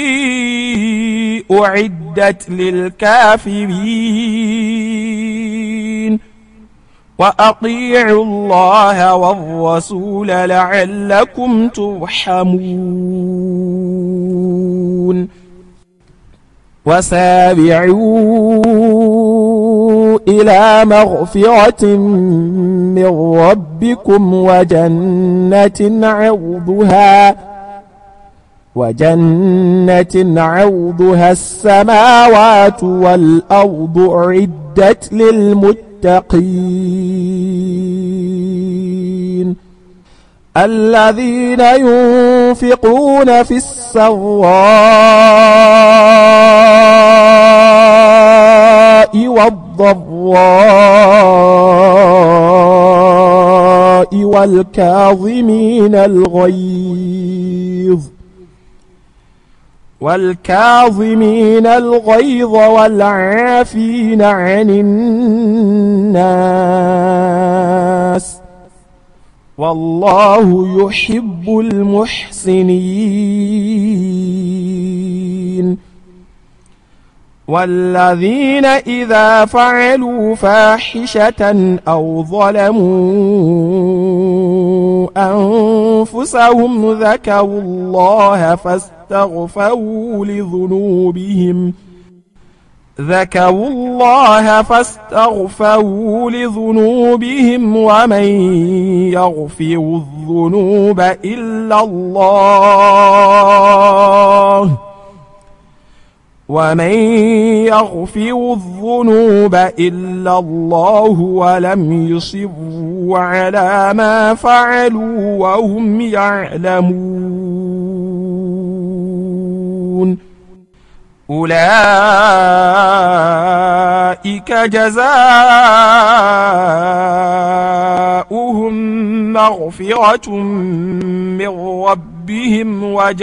أعدت للكافرين وأطيعوا الله والرسول لعلكم ترحمون. وسارعوا إلى مغفرة من ربكم وجنة عرضها وجنة عرضها السماوات والأرض أعدت للمتقين الذين ينفقون في السراء والضراء والكاظمين الغيظ والعافين عن الناس والله يحب المحسنين والذين إذا فعلوا فاحشة أو ظلموا أنفسهم ذكروا الله فاستغفروا لذنوبهم ومن يغفر الذنوب إلا الله ولم يصروا على ما فعلوا وهم يعلمون أولئك جزاؤهم مغفرة من ربهم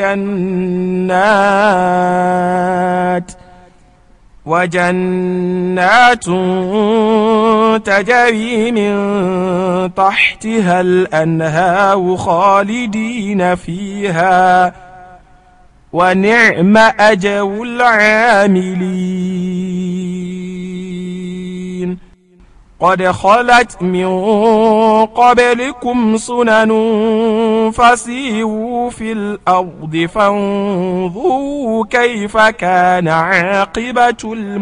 وجنات تجري من تحتها الأنهار خالدين فيها ونعم أجر العاملين قد خلت من قبلكم سنن فسيروا في الأرض فانظروا كيف كان عاقبة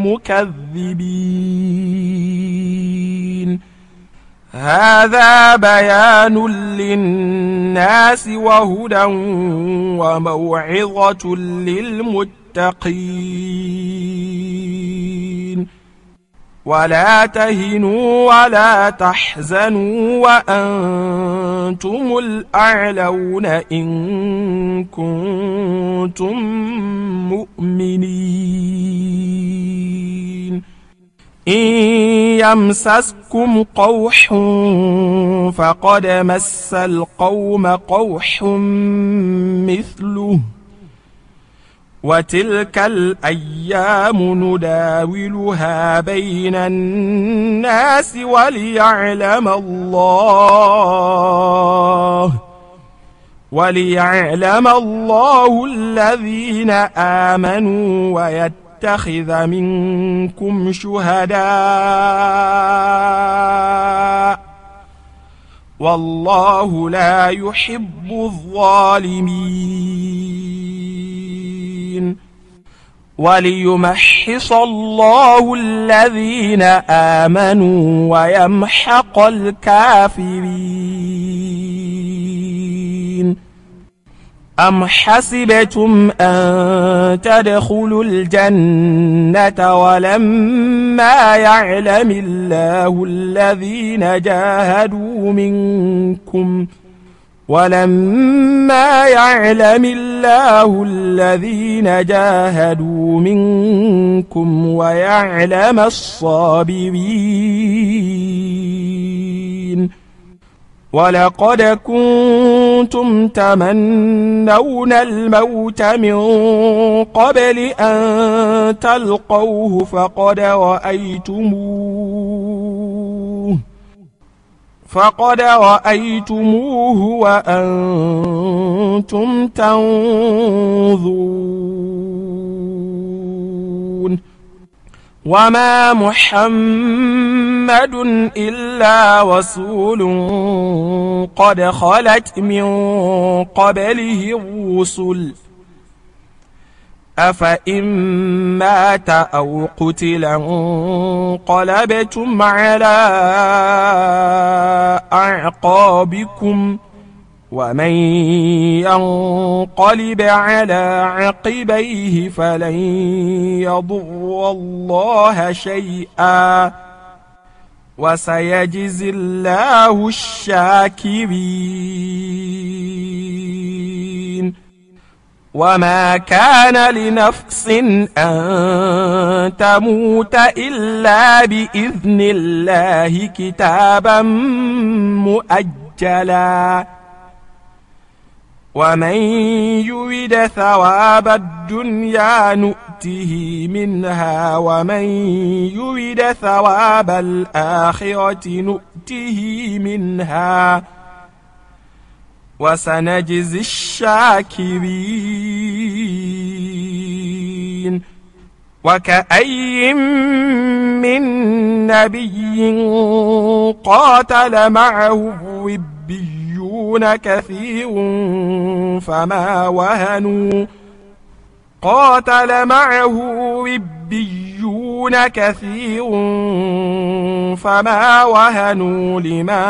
المكذبين هذا بيان للناس وهدى وموعظة للمتقين ولا تهنوا ولا تحزنوا وأنتم الأعلون إن كنتم مؤمنين إن يمسسكم قرح فقد مس القوم قرح مثله وتلك الأيام نداولها بين الناس وليعلم الله الذين آمنوا ويتخذ منكم شهداء والله لا يحب الظالمين وليمحص الله الذين آمنوا ويمحق الكافرين أم حسبتم أن تدخلوا الجنة ولما يعلم الله الذين جاهدوا منكم ويعلم الصابرين ولقد كنتم تمنون الموت من قبل أن تلقوه فقد رأيتموه وأنتم تنظرون وما محمد إلا رسول قد خلت من قبله الرسل أفإن مات أو قتل انقلبتم على أعقابكم ومن ينقلب على عقبيه فلن يضر الله شيئا وسيجزي الله الشاكرين. وما كان لنفس أن تموت إلا بإذن الله كتابا مؤجلا. ومن يرد ثواب الدنيا نؤته منها ومن يرد ثواب الآخرة نؤته منها وسنجزي الشاكرين. وكأي من نبي قاتل معه ربيون كثير فما وهنوا لما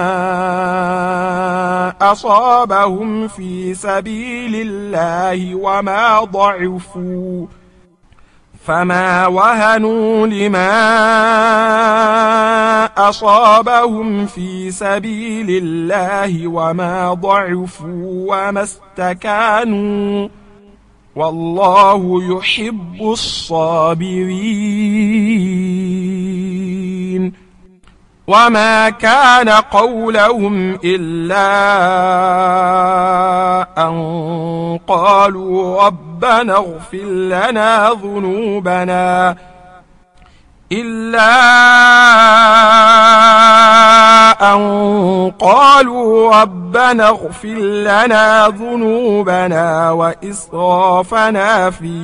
أصابهم في سبيل الله وما ضعفوا وما استكانوا والله يحب الصابرين. وما كان قولهم إلا أن قالوا ربنا اغفر لنا ذنوبنا وإسرافنا في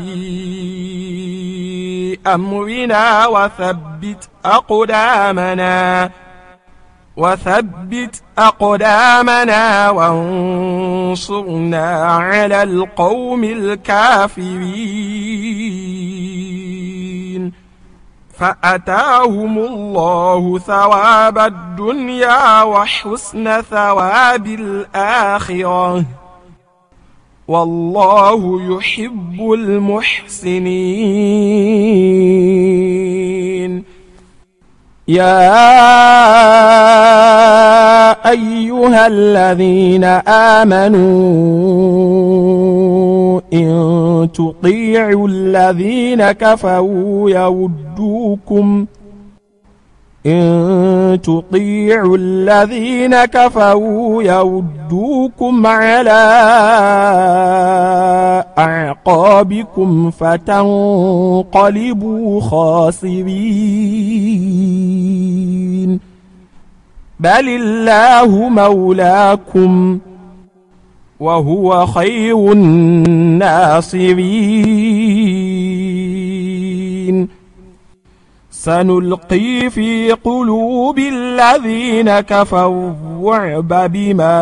أمرنا وثبت أقدامنا وانصرنا على القوم الكافرين. فأتاهم الله ثواب الدنيا وحسن ثواب الآخرة والله يحب المحسنين. يا أيها الذين آمنوا إن تطيعوا الذين كفروا يردوكم على أعقابكم فتنقلبوا خاسرين. بل الله مولاكم وهو خير الناصرين. سنلقي في قلوب الذين كفروا الرعب بما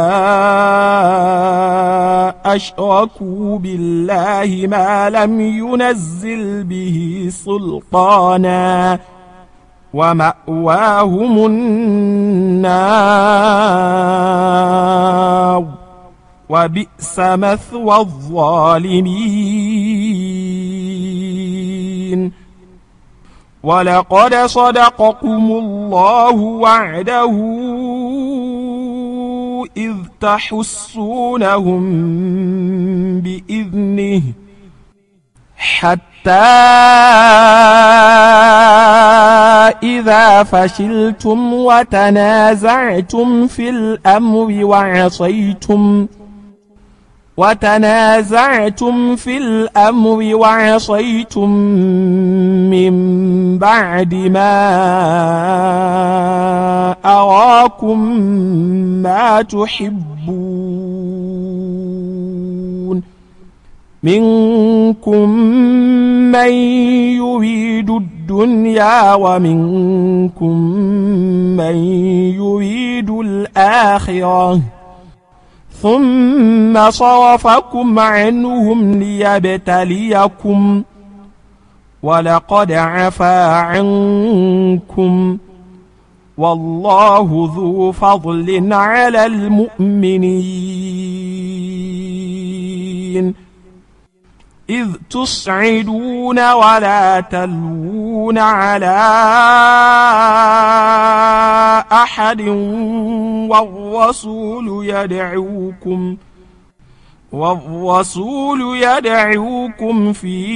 أشركوا بالله ما لم ينزل به سلطانا ومأواهم النار وبئس مثوى الظالمين. ولقد صدقكم الله وعده إذ تحسونهم بإذنه حتى إذا فشلتم وتنازعتم في الأمر وعصيتم من بعد ما أراكم ما تحبون منكم من يريد الدنيا ومنكم من يريد الآخرة ثم صرفكم عنهم ليبتليكم ولقد عفا عنكم والله ذو فضل على المؤمنين إذ تصعدون ولا تلوون على أحد والرسول يدعوكم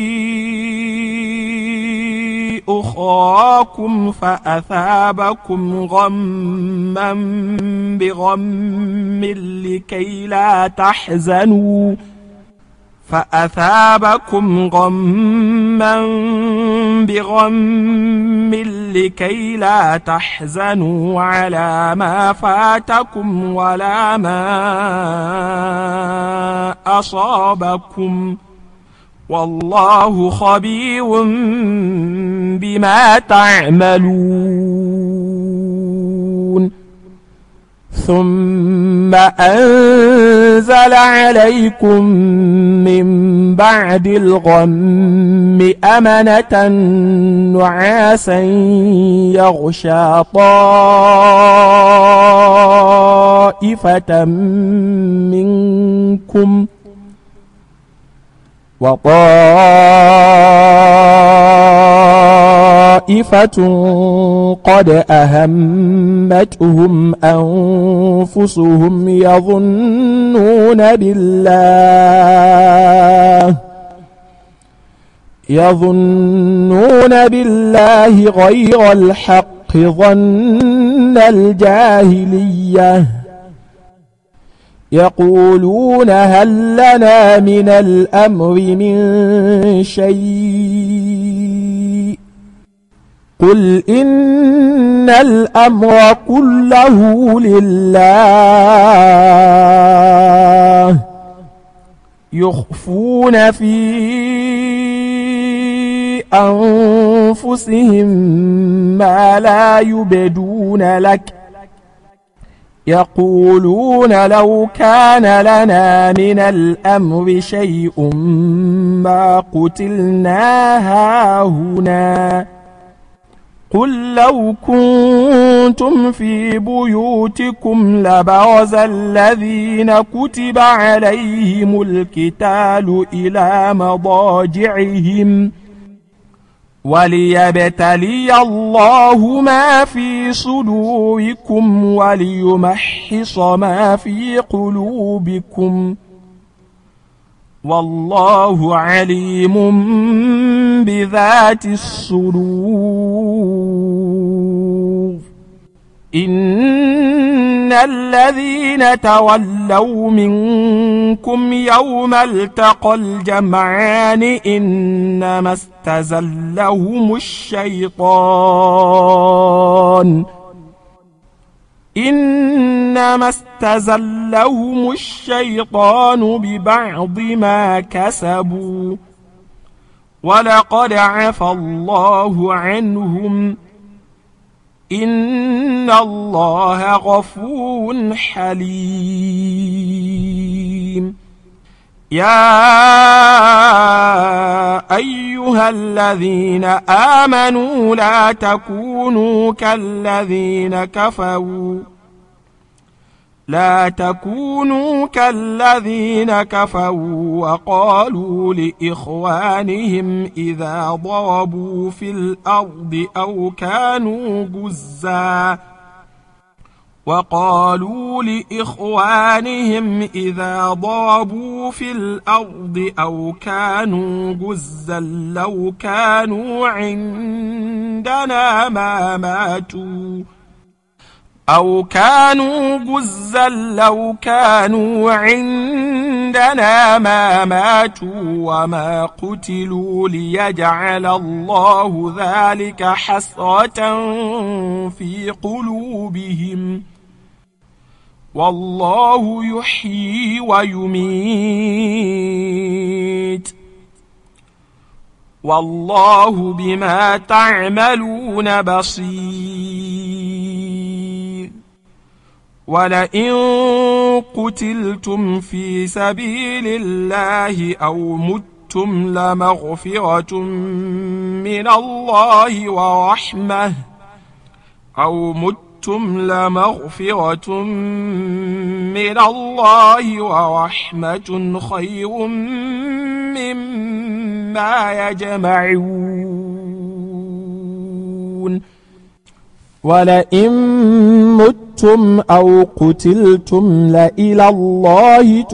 في أخراكم فأثابكم غما بغم لكي لا تحزنوا على ما فاتكم ولا ما أصابكم والله خبير بما تعملون ثم أنزل عليكم من بعد الغم أمنة نعاسا يغشى طائفة منكم وطائفة قد أهمتهم أنفسهم يظنون بالله غير الحق ظن الجاهلية يقولون هل لنا من الأمر من شيء قل إن الأمر كله لله يخفون في أنفسهم ما لا يبدون لك يقولون لو كان لنا من الأمر شيء ما قتلنا هاهنا قل لو كنتم في بيوتكم لبرز الذين كتب عليهم القتال إلى مضاجعهم وليبتلي الله ما في صدوركم وليمحص ما في قلوبكم والله عليم بذات الصدور إن الذين تولوا منكم يوم التقى الجمعان إنما استزلهم الشيطان ببعض ما كسبوا ولقد عفى الله عنهم إن الله غفور حليم يا أيها الذين آمنوا لا تكونوا كالذين كفروا وقالوا لإخوانهم إذا ضربوا في الأرض أو كانوا غزا لو كانوا عندنا ما ماتوا وما قتلوا ليجعل الله ذلك حسرة في قلوبهم والله يحيي ويميت والله بما تعملون بصير ولئن قتلتم في سبيل الله أو متم لمغفرة من الله ورحمة متم لمغفرة من الله ورحمة خير مما يجمعون ولئن متم أو قتلتم لإلى الله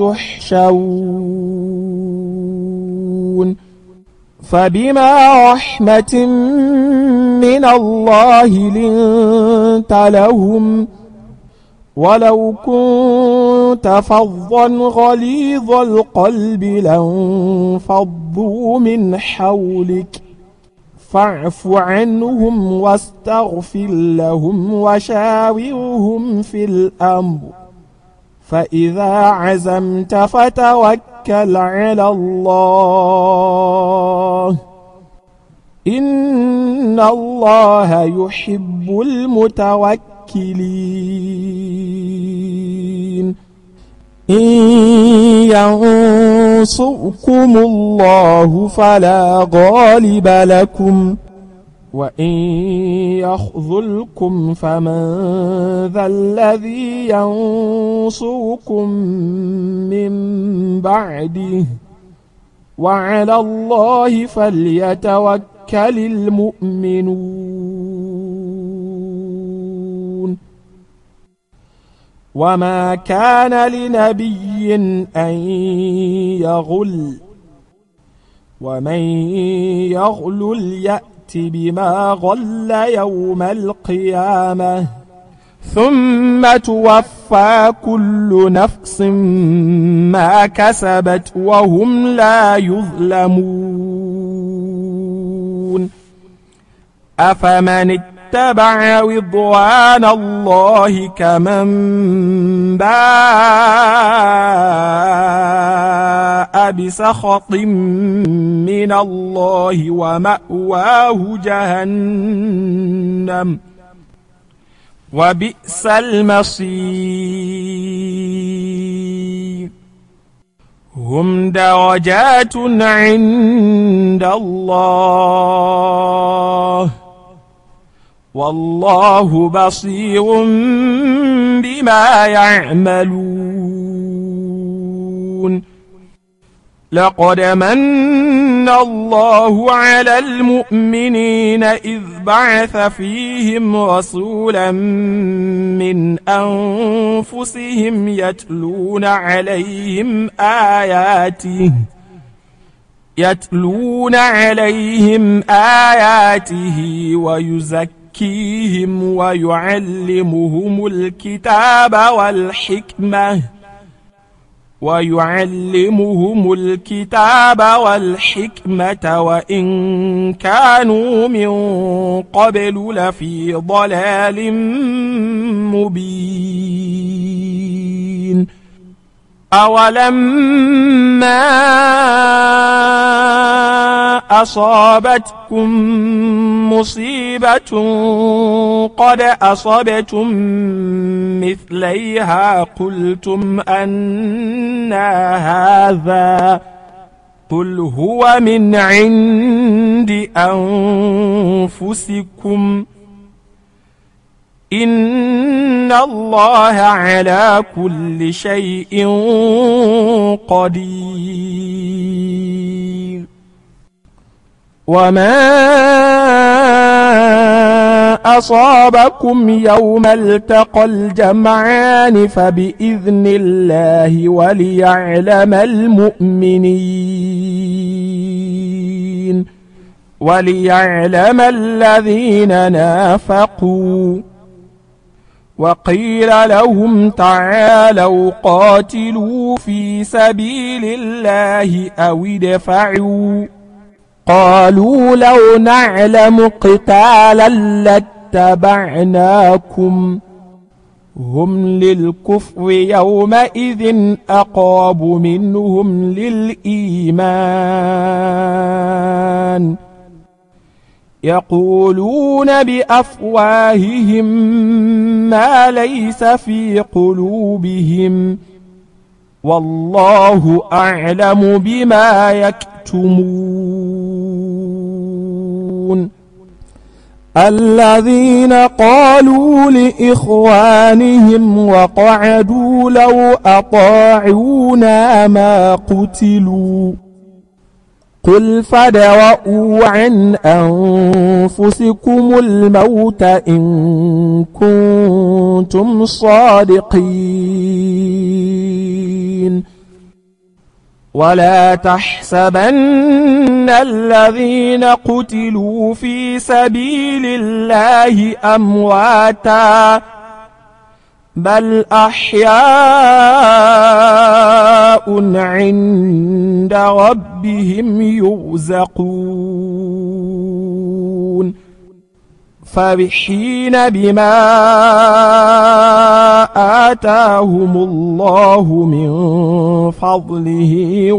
تحشرون فبما رحمة من الله لنت لهم ولو كنت فظا غليظ القلب لانفضوا من حولك فاعف عنهم واستغفر لهم وشاورهم في الأمر فإذا عزمت فتوكل على الله إن الله يحب المتوكلين إن ينصركم الله فلا غالب لكم وإن يخذلكم فمن ذا الذي ينصركم من بعده وعلى الله فليتوكل المؤمنون وما كان لنبي أن يغل ومن يغل يأت بما غل يوم القيامة ثم توفى كل نفس ما كسبت وهم لا يظلمون أفمن اتبع رضوان الله كمن باء بسخط من الله ومأواه جهنم وبئس المصير هم درجات عند الله والله بصير بما يعملون لقد من الله على المؤمنين إذ بعث فيهم رسولا من أنفسهم يتلون عليهم آياته ويزكيهم ويعلمهم الكتاب والحكمة وإن كانوا من قبل لفي ضلال مبين أولما أصابتكم مصيبة قد أصبتم مثليها قلتم أنى هذا قل هو من عند أنفسكم إن الله على كل شيء قدير وما أصابكم يوم التقى الجمعان فبإذن الله وليعلم الذين نافقوا وقيل لهم تعالوا قاتلوا في سبيل الله أو ادفعوا قالوا لو نعلم قتالا لاتبعناكم هم للكفر يومئذ أقرب منهم للإيمان يقولون بأفواههم ما ليس في قلوبهم والله أعلم بما يكتمون الذين قالوا لإخوانهم وقعدوا لو أطاعونا ما قتلوا قل فادرءوا عن أنفسكم الموت إن كنتم صادقين ولا تحسبن الذين قتلوا في سبيل الله أمواتا بل أحياء عند ربهم يرزقون فرحين بما آتاهم الله من فضله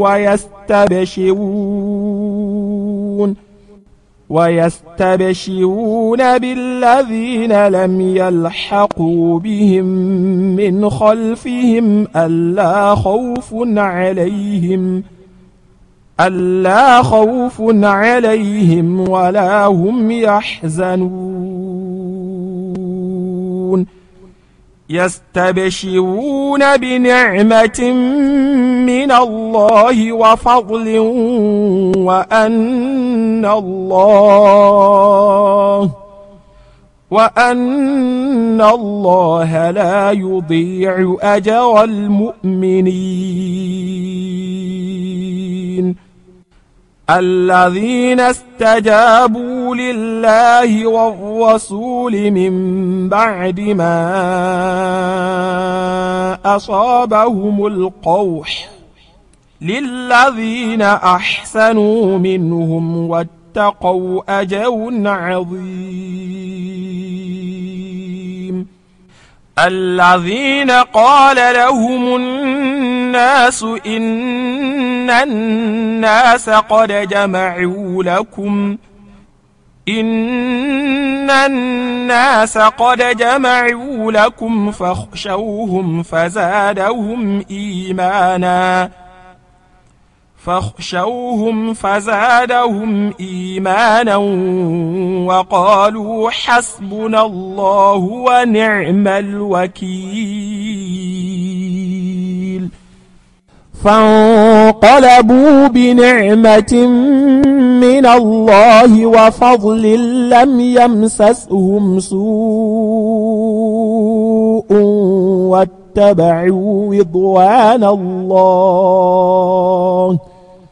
ويستبشرون بالذين لم يلحقوا بهم من خلفهم ألا خوف عليهم ولا هم يحزنون يستبشرون بنعمة من الله وفضل وأن الله لا يضيع أجر المؤمنين الذين استجابوا لله والرسول من بعد ما أصابهم القرح للذين أحسنوا منهم واتقوا أجر عظيم الذين قال لهم الناس إن الناس قد جمعوا لكم فاخشوهم فزادهم إيمانا وقالوا حسبنا الله ونعم الوكيل فانقلبوا بنعمة من الله وفضل لم يمسسهم سوء واتبعوا رضوان الله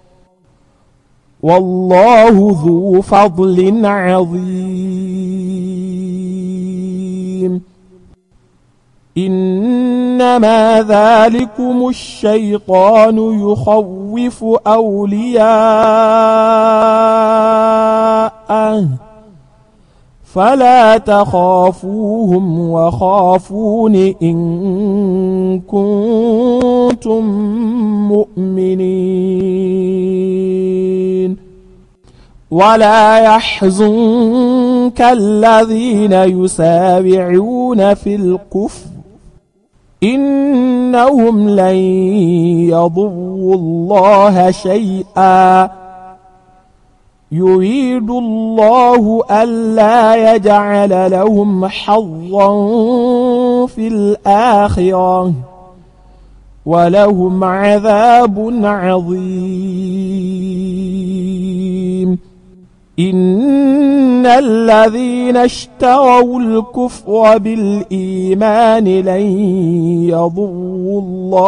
والله ذو فضل عظيم إنما ذلكم الشيطان يخوف أولياءه فلا تخافوهم وخافون إن كنتم مؤمنين ولا يحزنك الذين يسارعون في الكفر إنهم لن يضروا الله شيئا يريد الله ألا يجعل لهم حظا في الآخرة ولهم عذاب عظيم إن الذين اشتروا الكفر بالإيمان لن يضروا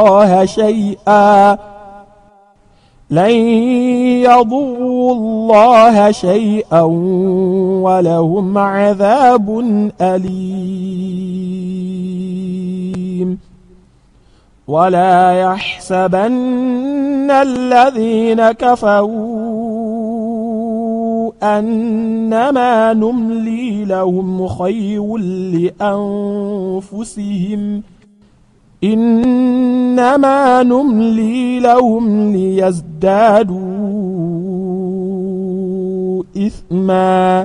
الله شيئا ولهم عذاب أليم ولا يحسبن الذين كفروا أنما نملي لهم خير لأنفسهم إنما نملي لهم ليزدادوا إثما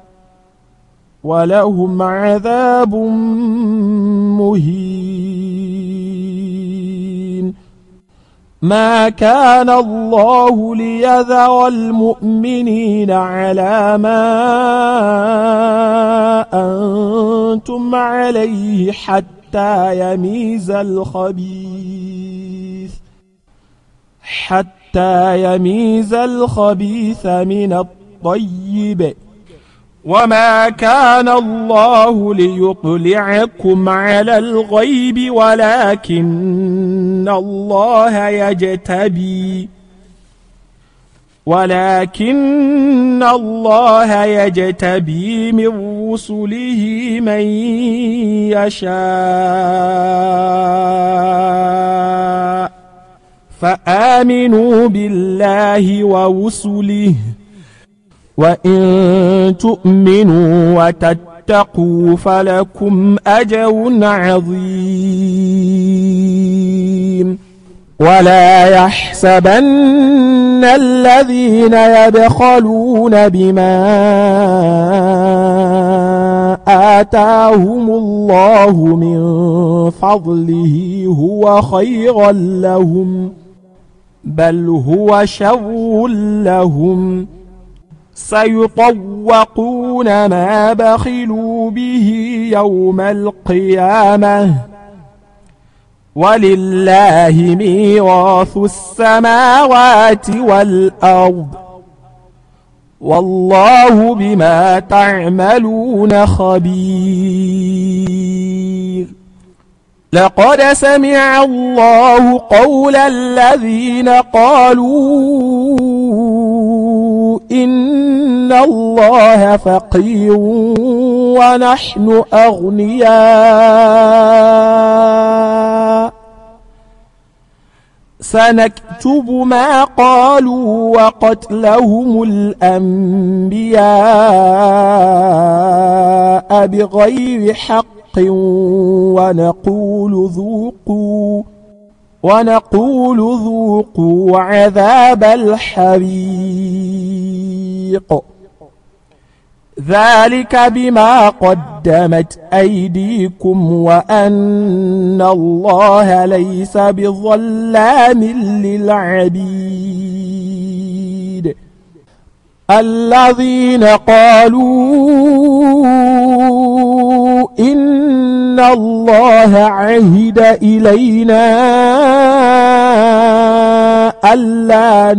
ولهم عذاب مهين ما كان الله ليذر المؤمنين على ما أنتم عليه حتى يميز الخبيث من الطيب وما كان الله ليطلعكم على الغيب ولكن الله يجتبي من رسله من يشاء فآمنوا بالله ورسله وإن تؤمنوا وتتقوا فلكم أجر عظيم ولا يحسبن الذين يبخلون بما آتاهم الله من فضله هو خيرا لهم بل هو شر لهم سيطوقون ما بخلوا به يوم القيامة ولله ميراث السماوات والأرض والله بما تعملون خبير لقد سمع الله قول الذين قالوا إن الله فقير ونحن أغنياء سنكتب ما قالوا وقتلهم الأنبياء بغير حق ونقول ذوقوا عذاب الحريق ذلك بما قدمت أيديكم وأن الله ليس بظلام للعبيد الذين قالوا إن الله عهد إلينا ألا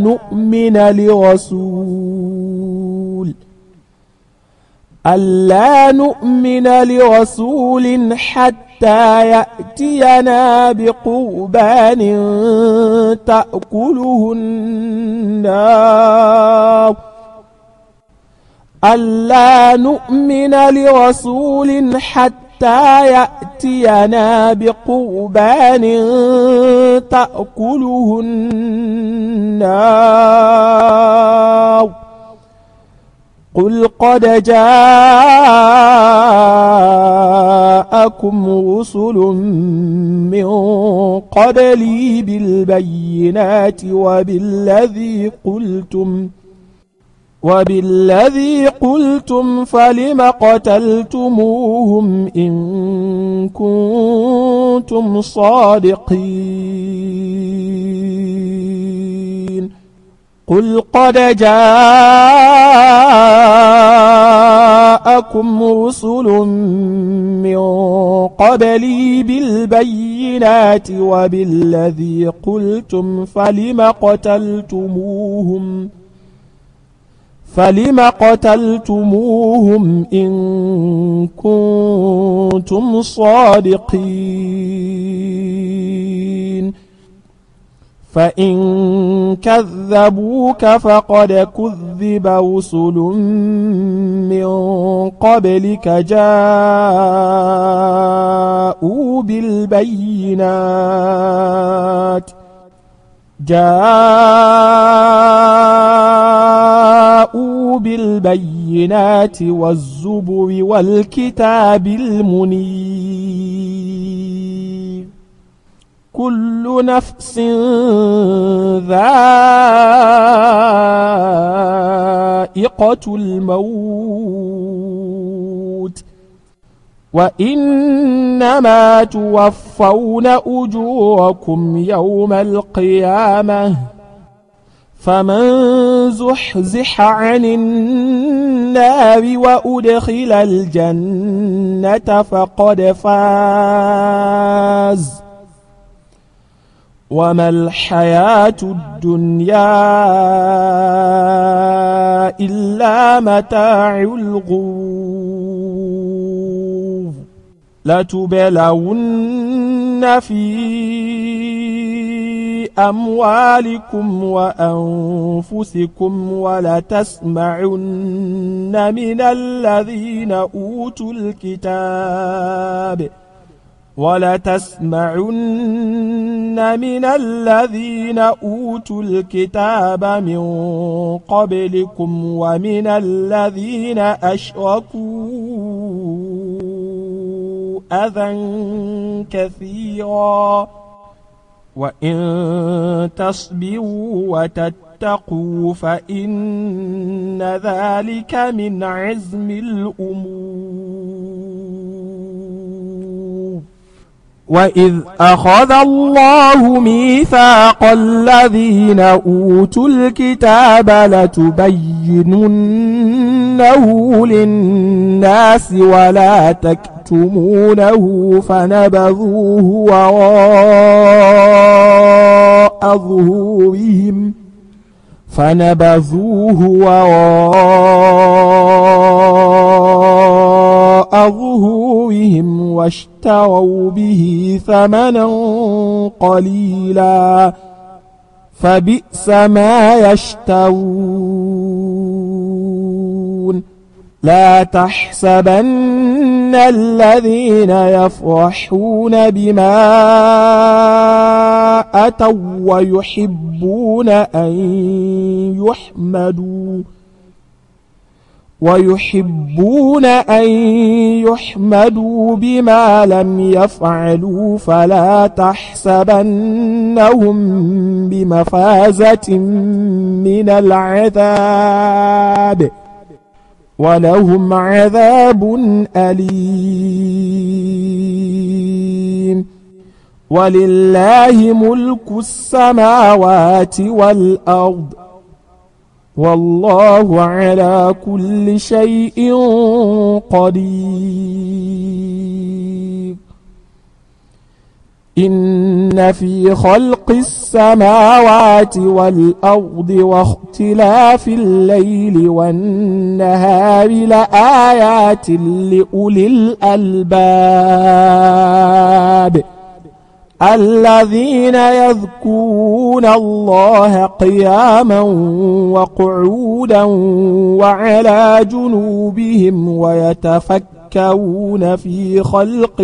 نؤمن لرسول حتى يأتينا بقربان تأكله النار ألا نؤمن لرسول حتى يأتينا بقربان تأكله النار قل قد جاءكم رسل من قبلي بالبينات وبالذي قلتم فلم قتلتموهم إن كنتم صادقين قل قد جاءكم رسل من قبلي بالبينات وبالذي قلتم فلم قتلتموهم إن كنتم صادقين فإن كذبوك فقد كذب رسل من قبلك جاءوا بالبينات والزبر والكتاب المنير كل نفس ذائقة الموت وإنما توفون أجوركم يوم القيامة فمن زحزح عن النار وأدخل الجنة فقد فاز وما الحياة الدنيا إلا متاع الغرور لتبلون في أموالكم وأنفسكم ولتسمعن من الذين أوتوا الكتاب من قبلكم ومن الذين أشركوا أذى كثيرا وإن تصبروا وتتقوا فإن ذلك من عزم الأمور وإذ أخذ الله ميثاق الذين أوتوا الكتاب لتبيننه للناس ولا تكتمونه فنبذوه وراء ظهورهم واشتروا به ثمنا قليلا فبئس ما يشترون لا تحسبن الذين يفرحون بما أتوا ويحبون أن يحمدوا بما لم يفعلوا فلا تحسبنهم بمفازة من العذاب ولهم عذاب أليم ولله ملك السماوات والأرض والله على كل شيء قدير إن في خلق السماوات والأرض واختلاف الليل والنهار لآيات لأولي الألباب الذين يذكرون الله قياما وقعودا وعلى جنوبهم ويتفكرون في خلق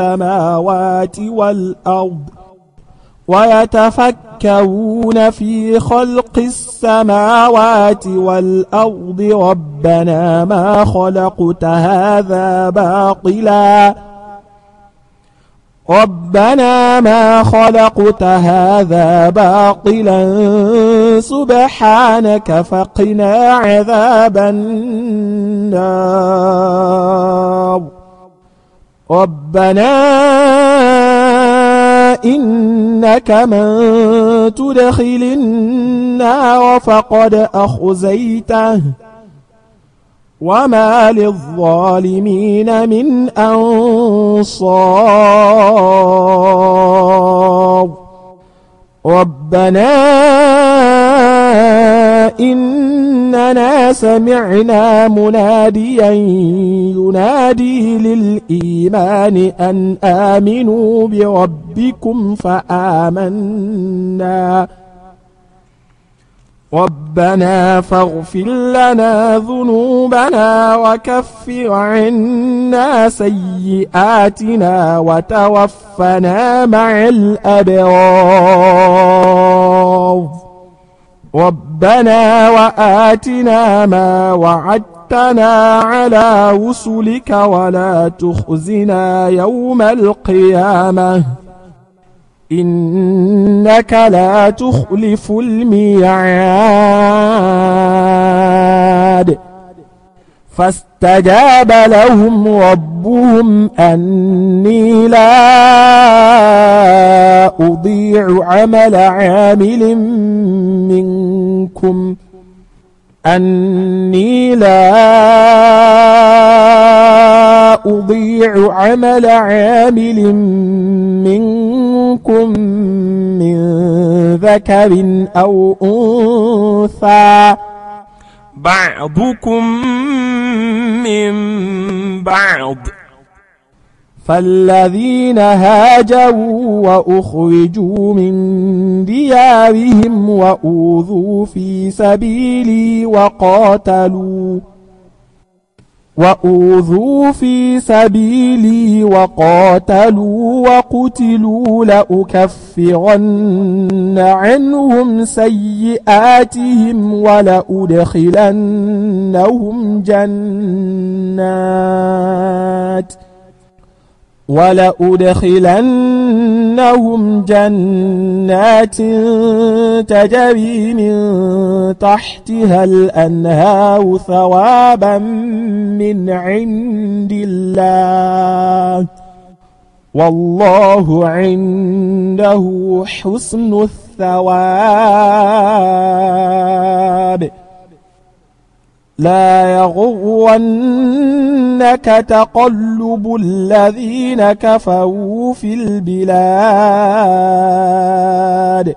السماوات والأرض ربنا ما خلقت هذا باطلا سبحانك فقنا عذاب النار ربنا إنك من تدخل النار فقد أخزيته وما للظالمين من أنصار ربنا إننا سمعنا مناديا ينادي للإيمان أن آمنوا بربكم فآمنا ربنا فاغفر لنا ذنوبنا وكفر عنا سيئاتنا وتوفنا مع الأبرار ربنا وآتنا ما وعدتنا على رسلك ولا تخزنا يوم القيامة إنك لا تخلف الميعاد فاستجاب لهم ربهم أني لا أضيع عمل عامل منكم من ذكر أو أنثى بعضكم من بعض فالذين هاجروا وأخرجوا من ديارهم وأوذوا في سبيلي وقاتلوا وقتلوا لأكفرن عنهم سيئاتهم ولأدخلنهم جنات تجري من تحتها الأنهار ثوابا من عند الله والله عنده حسن الثواب لا يغرنك تقلب الذين كفروا في البلاد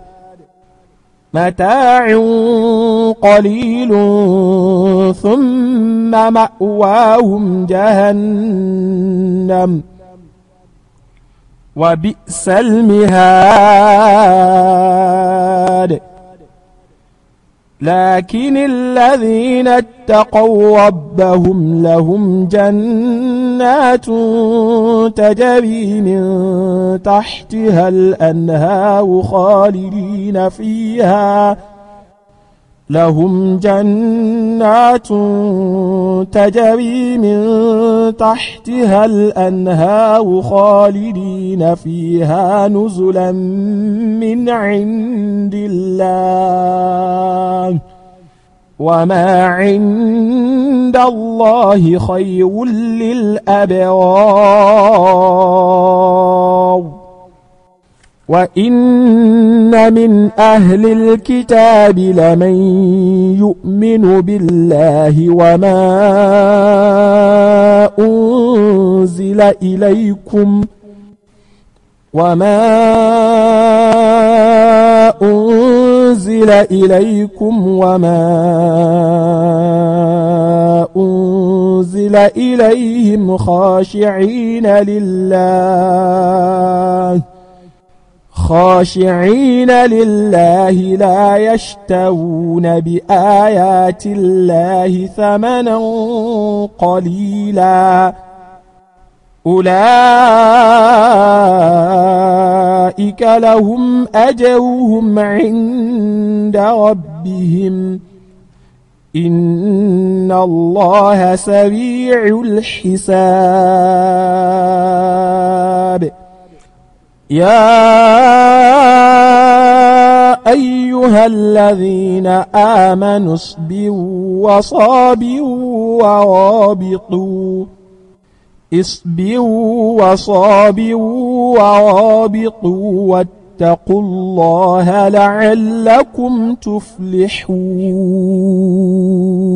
متاع قليل ثم مأواهم جهنم وبئس المهاد لكن الذين اتقوا ربهم لهم جنات تجري من تحتها الأنهار خالدين فيها نزلا من عند الله وما عند الله خير للأبرار وإن من أهل الكتاب لمن يؤمن بالله وما أنزل إليكم وما أنزل إليهم خاشعين لله لا يشترون بآيات الله ثمنا قليلا أولئك لهم أجرهم عند ربهم إن الله سريع الحساب يا أيها الذين آمنوا اصبروا وصابروا ورابطوا واتقوا الله لعلكم تفلحون